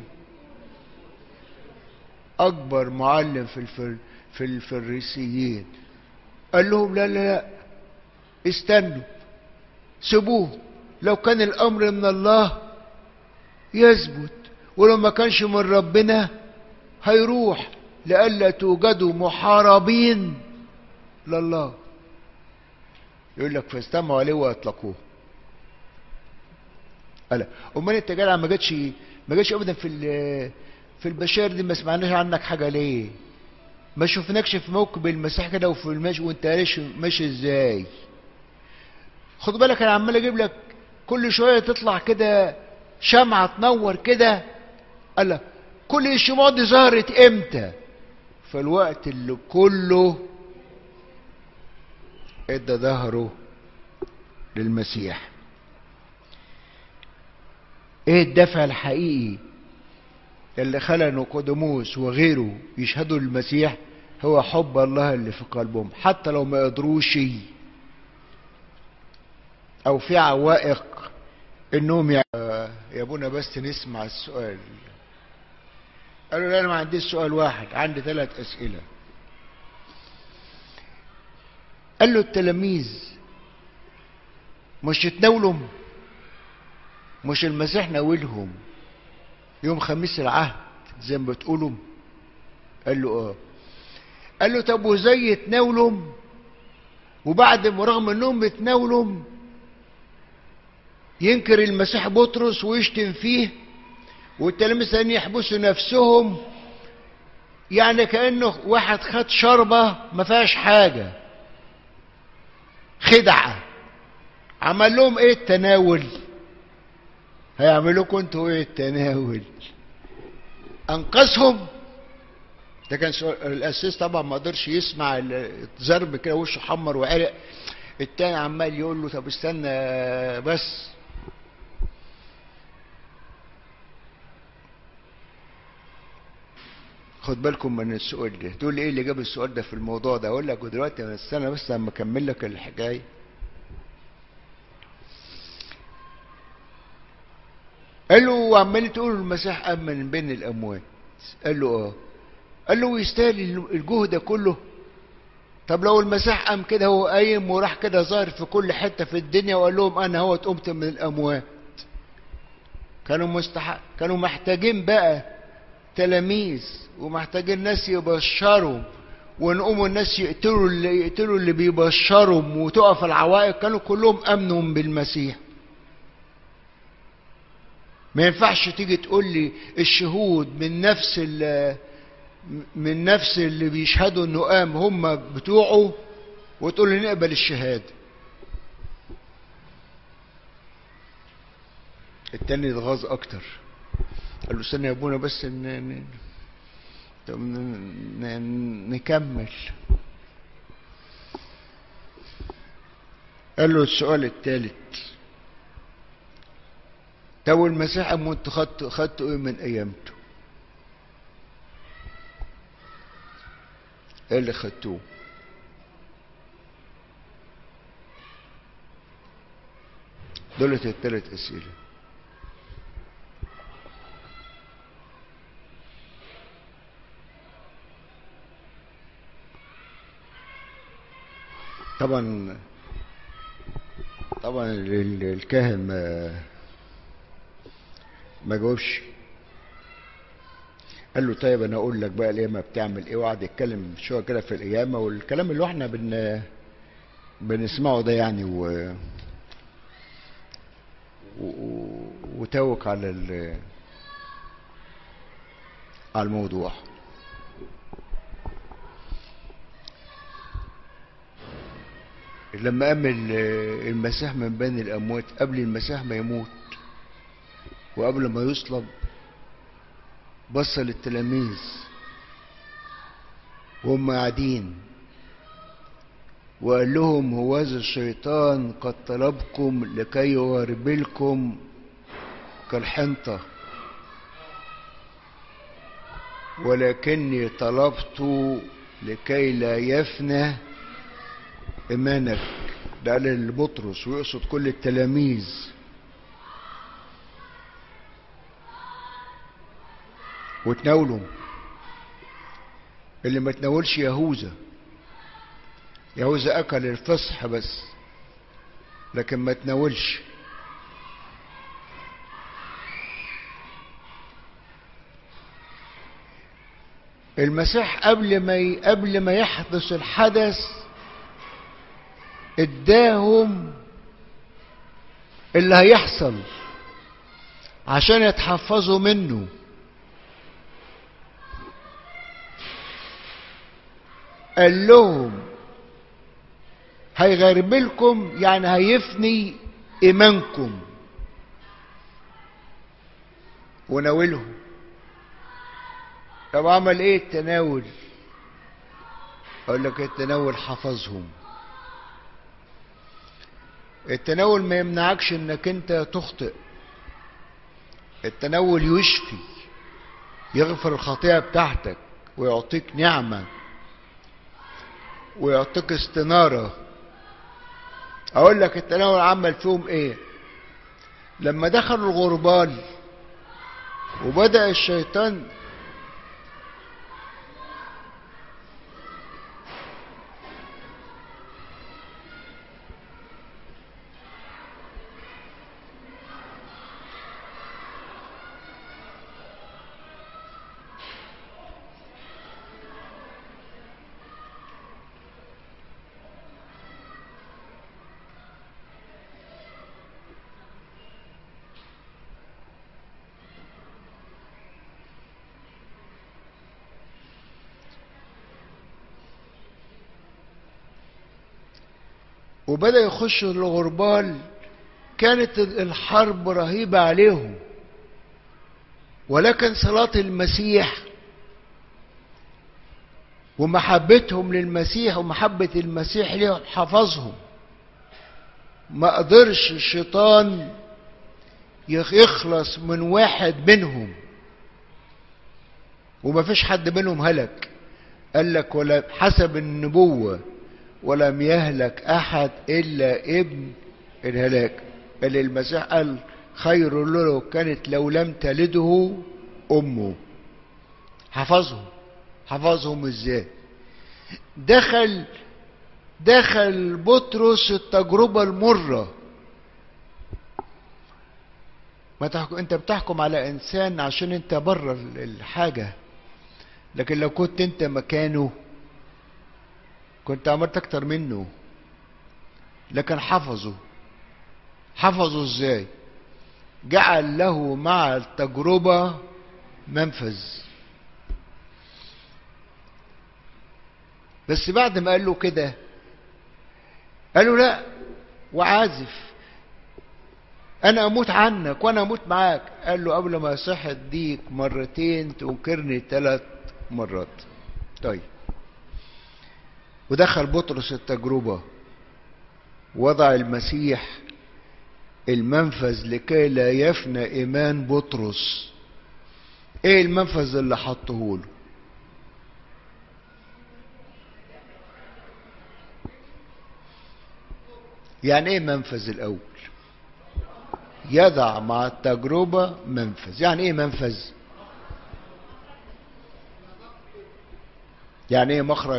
اكبر معلم في الفريسيين. قال لهم لا لا لا استنوا سيبوه، لو كان الامر من الله يثبت، ولو ما كانش من ربنا هيروح، لئلا توجدوا محاربين لله. يقول لك فاستمعوا عليه واطلقوه. ألا امال انت جدع ما جاتش ابدا في البشائر دي، ما سمعناش عنك حاجه ليه؟ ما شفناكش في موكب المسيح كده وفي المشي وانت ماشي ازاي؟ خد بالك انا عمال اجيب لك كل شويه تطلع كده شمعه تنور كده. ألا كل الشموع دي ظهرت امتى؟ في الوقت اللي كله ادى ظهره للمسيح. ايه الدافع الحقيقي اللي خلى نيقوديموس وغيره يشهدوا للمسيح؟ هو حب الله اللي في قلبهم، حتى لو ما قدروش او في عوائق انهم يا ابونا بس نسمع السؤال. قالوا لا انا ما عنديش سؤال واحد، عندي 3 اسئله. قال له التلاميذ مش يتناولوا؟ مش المسيح ناولهم يوم خميس العهد زي ما بتقولوا؟ قال له اه. قال له طب وزي يتناولوا وبعد ما رغم انهم يتناولوا ينكر المسيح بطرس ويشتم فيه والتلاميذ الثانيين يحبسوا نفسهم، يعني كأنه واحد خد شربة ما فيهاش حاجة، خدعة. عمل لهم ايه التناول؟ هيعملوا لكم انتوا ايه التناول؟ انقذهم؟ ده كان سؤال. الاسيس طبعا ما قدرش يسمع الضرب كده، وشه حمر وعرق. التاني عمال يقول له طب استنى بس. خد بالكم من السؤال ده. تقول لي ايه اللي جاب السؤال ده في الموضوع ده؟ اقول لك دلوقتي، استنى بس لما اكمل لك الحكايه. قال له عمال تقول المسيح قام من بين الاموات. قال له اه. قال له ويستاهل الجهد ده كله؟ طب لو المسيح قام كده هو قايم وراح كده ظاهر في كل حته في الدنيا وقال لهم انا هو قمت من الاموات، كانوا محتاجين بقى تلاميذ ومحتاجين ناس يبشروا، ونقوموا الناس يقتلوا اللي بيبشرهم وتقف العوائق. كانوا كلهم امنوا بالمسيح. ما ينفعش تيجي تقول لي الشهود من نفس اللي بيشهدوا انه قام هم بتوعه وتقول لي نقبل الشهاده. التاني اتغاظ اكتر، قال له استنى يا ابونا بس نكمل. قال له السؤال الثالث، طب المسيح قام وانتوا خدتوا ايه من قيامته؟ ايه اللي خدتوه؟ دولت ال3 اسئله. طبعا الكاهن ما جاوبش. قال له طيب انا اقول لك بقى القيامه بتعمل ايه، وقعد يتكلم شويه كده في القيامه والكلام اللي احنا بنسمعه ده يعني، وتوك على الموضوع. لما قام المسيح من بين الاموات، قبل المسيح ما يموت وقبل ما يصلب، بص للتلاميذ وهم قاعدين وقال لهم هوذا الشيطان قد طلبكم لكي يغربلكم كالحنطة، ولكني طلبت لكي لا يفنى إيمانك. ده قال لبطرس ويقصد كل التلاميذ. وتناولوا. اللي ما تناولش يهوذا أكل الفصح بس، لكن ما تناولش. المسيح قبل ما يحدث الحدث اداهم اللي هيحصل عشان يتحفظوا منه. قال لهم هيغربلكم، يعني هيفني ايمانكم، وناولهم. طب عمل ايه التناول؟ اقول لك التناول حفظهم. التناول ما يمنعكش انك انت تخطئ. التناول يشفي، يغفر الخطيئة بتاعتك ويعطيك نعمة ويعطيك استنارة. اقول لك التناول عمل فيهم ايه. لما دخلوا الغربال وبدأ الشيطان وبدأ يخش الغربال، كانت الحرب رهيبة عليهم، ولكن صلاة المسيح ومحبتهم للمسيح ومحبة المسيح ليهم حفظهم. ما قدرش الشيطان يخلص من واحد منهم، وما فيش حد منهم هلك. قال لك ولا حسب النبوة ولم يهلك أحد إلا ابن الهلاك. اللي المسيح قال خير له كانت لو لم تلده أمه. حفظهم ازاي؟ دخل بطرس التجربة المرة. انت بتحكم على انسان عشان انت بره الحاجة، لكن لو كنت انت مكانه كنت عملت اكتر منه. لكن حفظوا ازاي؟ جعل له مع التجربة منفذ. بس بعد ما قال له كده قال له لا، وعازف انا اموت عنك وانا اموت معاك. قال له قبل ما يصح اديك مرتين تنكرني 3 مرات. طيب، ودخل بطرس التجربة، وضع المسيح المنفذ لكي لا يفنى ايمان بطرس. ايه المنفذ اللي حطه له؟ يعني ايه منفذ الاول؟ يضع مع التجربة منفذ. يعني ايه منفذ؟ يعني ايه مخرج؟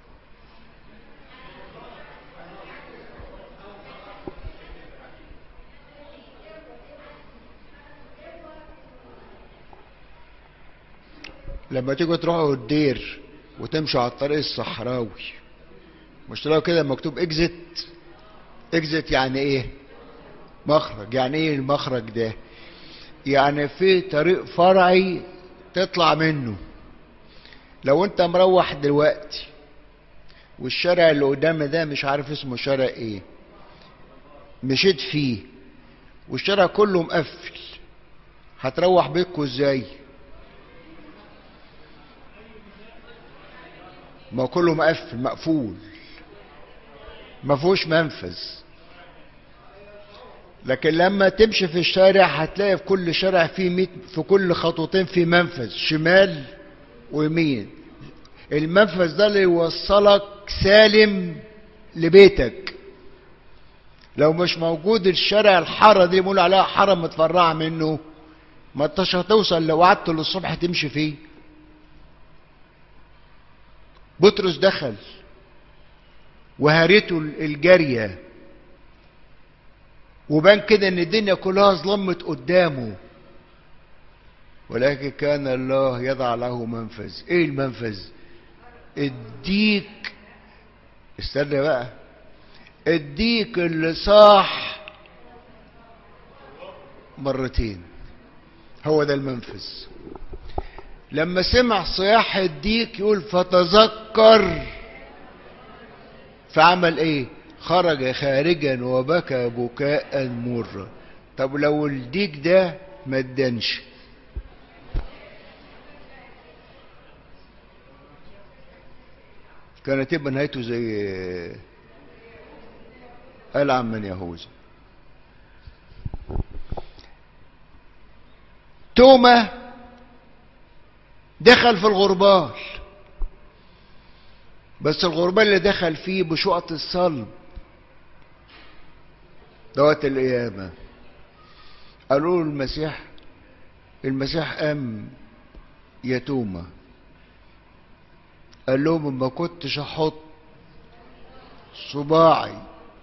لما تيجوا تروحوا الدير وتمشوا على الطريق الصحراوي، مش تلاقوا كده مكتوب اكزت؟ يعني ايه مخرج؟ يعني ايه المخرج ده؟ يعني في طريق فرعي تطلع منه. لو انت مروح دلوقتي والشارع اللي قدام ده مش عارف اسمه شارع ايه، مشيت فيه والشارع كله مقفل، هتروح بيتكوا ازاي؟ ما كله مقفول، ما فيهوش منفذ. لكن لما تمشي في الشارع هتلاقي في كل شارع في كل خطوتين في منفذ، شمال ويمين. المنفذ ده اللي يوصلك سالم لبيتك. لو مش موجود الشارع الحارة دي بيقولوا عليها حارة متفرعة منه، ما انتش هتوصل لو قعدت للصبح تمشي فيه. بطرس دخل وهرته الجارية، وبان كده ان الدنيا كلها ظلمت قدامه، ولكن كان الله يضع له منفذ. ايه المنفذ؟ الديك. استنى بقى، الديك اللي صاح مرتين، هو ده المنفذ. لما سمع صياح الديك يقول فتذكر، فعمل ايه؟ خرج خارجا وبكى بكاء مرا. طب لو الديك ده ما ادانش، كانت تبقى نهايته زي ألعن من يهوذا. توما دخل في الغربال، بس الغربال اللي دخل فيه بشقة الصلب دوت القيامة. قالوا له المسيح قام يا توما. قال لهم ما كنتش احط صباعي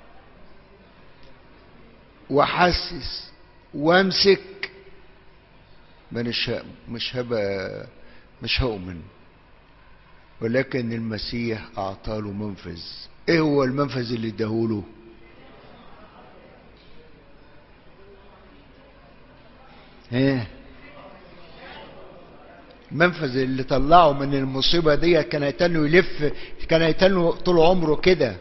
واحسس وامسك مش هؤمن. ولكن المسيح اعطاله منفذ. ايه هو المنفذ اللي اداهوله؟ ايه المنفذ اللي طلعه من المصيبه دي؟ كان هيتنه يلف، كان هيتنه طول عمره كده.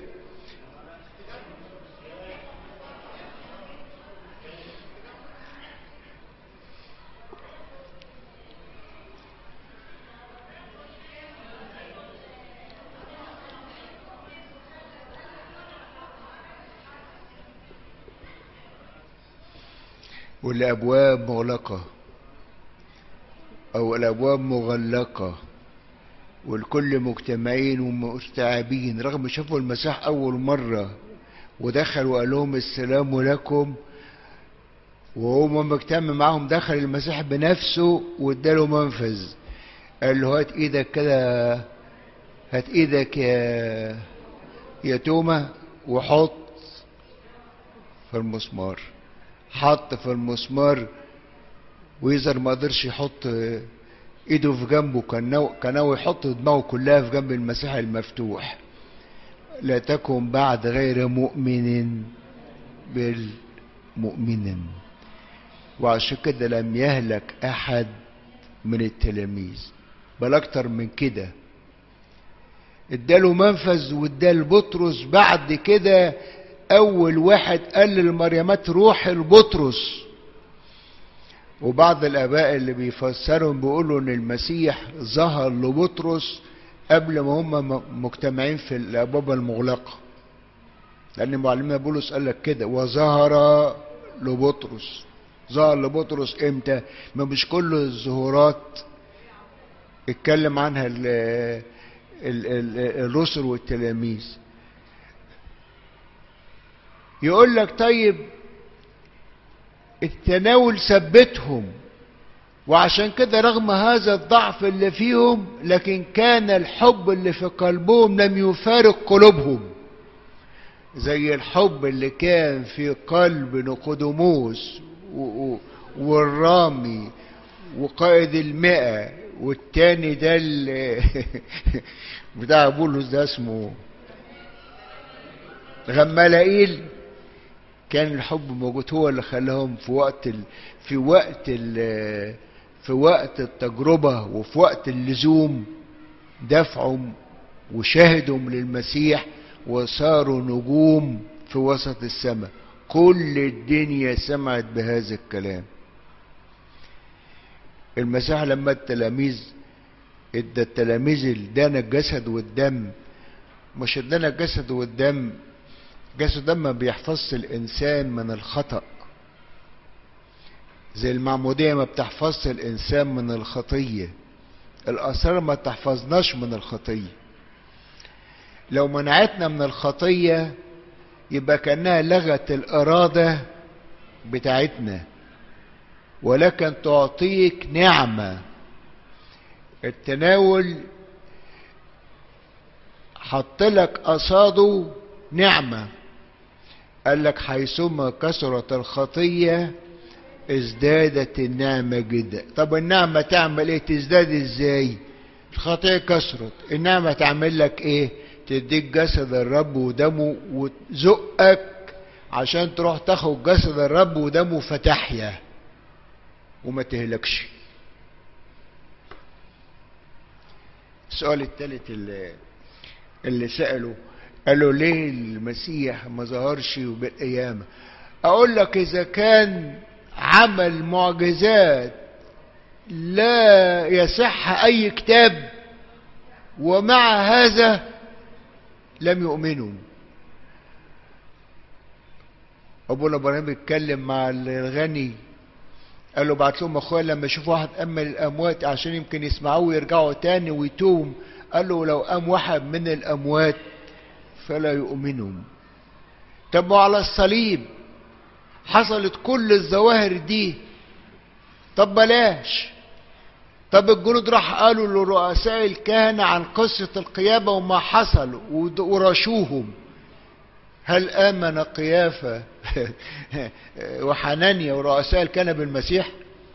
والابواب مغلقه او الابواب مغلقه، والكل مجتمعين ومستعابين، رغم شافوا المسيح اول مره ودخلوا وقال لهم السلام لكم، وهم مجتمع معهم. دخل المسيح بنفسه واداله منفذ، قال له هات ايدك كده، هات ايدك يا توما وحط في المسمار. حط في المسمار، ويظهر ما قدرش يحط ايده في جنبه، كان ناوي يحط دماغه كلها في جنب المسيح المفتوح. لا تكن بعد غير مؤمن بالمؤمن. وعشان كده لم يهلك احد من التلاميذ، بل اكتر من كده اداله منفذ وادال بطرس. بعد كده اول واحد قال للمريمات روح لبطرس. وبعض الاباء اللي بيفسرهم بيقولوا ان المسيح ظهر لبطرس قبل ما هم مجتمعين في الابواب المغلقه، لان معلمنا بولس قال لك كده وظهر لبطرس. ظهر لبطرس امتى؟ ما مش كل الظهورات اتكلم عنها الرسل والتلاميذ. يقول لك طيب التناول ثبتهم، وعشان كده رغم هذا الضعف اللي فيهم لكن كان الحب اللي في قلبهم لم يفارق قلوبهم، زي الحب اللي كان في قلب نيقوديموس والرامي وقائد 100 والتاني ده بتاع بولس ده اسمه غمالائيل. كان الحب موجود، هو اللي خلاهم في وقت التجربة وفي وقت اللزوم دفعوا وشاهدوا للمسيح وصاروا نجوم في وسط السماء. كل الدنيا سمعت بهذا الكلام. المسيح لما ادى التلاميذ ادانا الجسد والدم، مش ادانا الجسد والدم. الجسد ده ما بيحفظش الانسان من الخطأ، زي المعمودية ما بتحفظش الانسان من الخطية. الاسرار ما تحفظناش من الخطية. لو منعتنا من الخطية يبقى كأنها لغت الارادة بتاعتنا، ولكن تعطيك نعمة. التناول حط لك قصاده نعمة، قال لك حيثما كثرت الخطية ازدادت النعمة جدا. طب النعمة تعمل ايه؟ تزداد ازاي؟ الخطيئة كسرت، النعمة تعمل لك ايه؟ تديك جسد الرب ودمه وتزقك عشان تروح تاخد جسد الرب ودمه فتحيا وما تهلكش. السؤال الثالث اللي سأله، قالوا ليه المسيح ما ظهرش بالقيامة؟ اقول لك اذا كان عمل معجزات لا يصح اي كتاب ومع هذا لم يؤمنوا. ابونا ابراهيم اتكلم مع الغني، قال له بعت لهم اخويا لما يشوفوا واحد قام من الاموات عشان يمكن يسمعوه ويرجعوا تاني ويتوم. قال له لو قام واحد من الاموات فلا يؤمنوا. طب وعلى الصليب حصلت كل الظواهر دي، طب بلاش. طب الجنود راح قالوا لرؤساء الكهنة عن قصة القيامة وما حصل ورشوهم. هل آمن قيافة وحنانيا ورؤساء الكهنة بالمسيح؟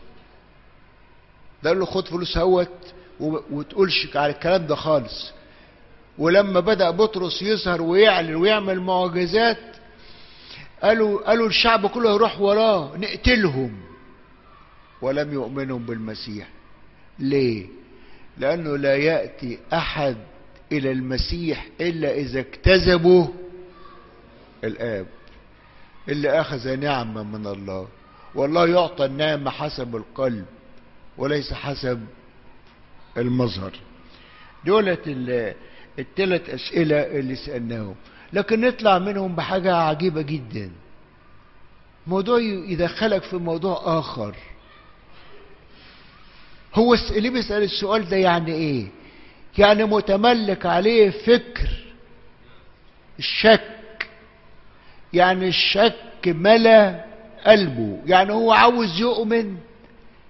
ده قال له خد فلوس هوت وتقولش على الكلام ده خالص. ولما بدأ بطرس يظهر ويعلن ويعمل معجزات قالوا الشعب كله يروح وراه نقتلهم، ولم يؤمنوا بالمسيح. ليه؟ لأنه لا يأتي أحد إلى المسيح إلا إذا اكتسبوا الآب اللي أخذ نعمة من الله. والله يعطى النعمة حسب القلب وليس حسب المظهر. دولت الثلاث أسئلة اللي سألناهم، لكن نطلع منهم بحاجة عجيبة جدا. موضوع يدخلك في موضوع آخر. هو اللي بيسأل السؤال ده يعني ايه؟ يعني متملك عليه فكر الشك، يعني الشك ملا قلبه، يعني هو عاوز يؤمن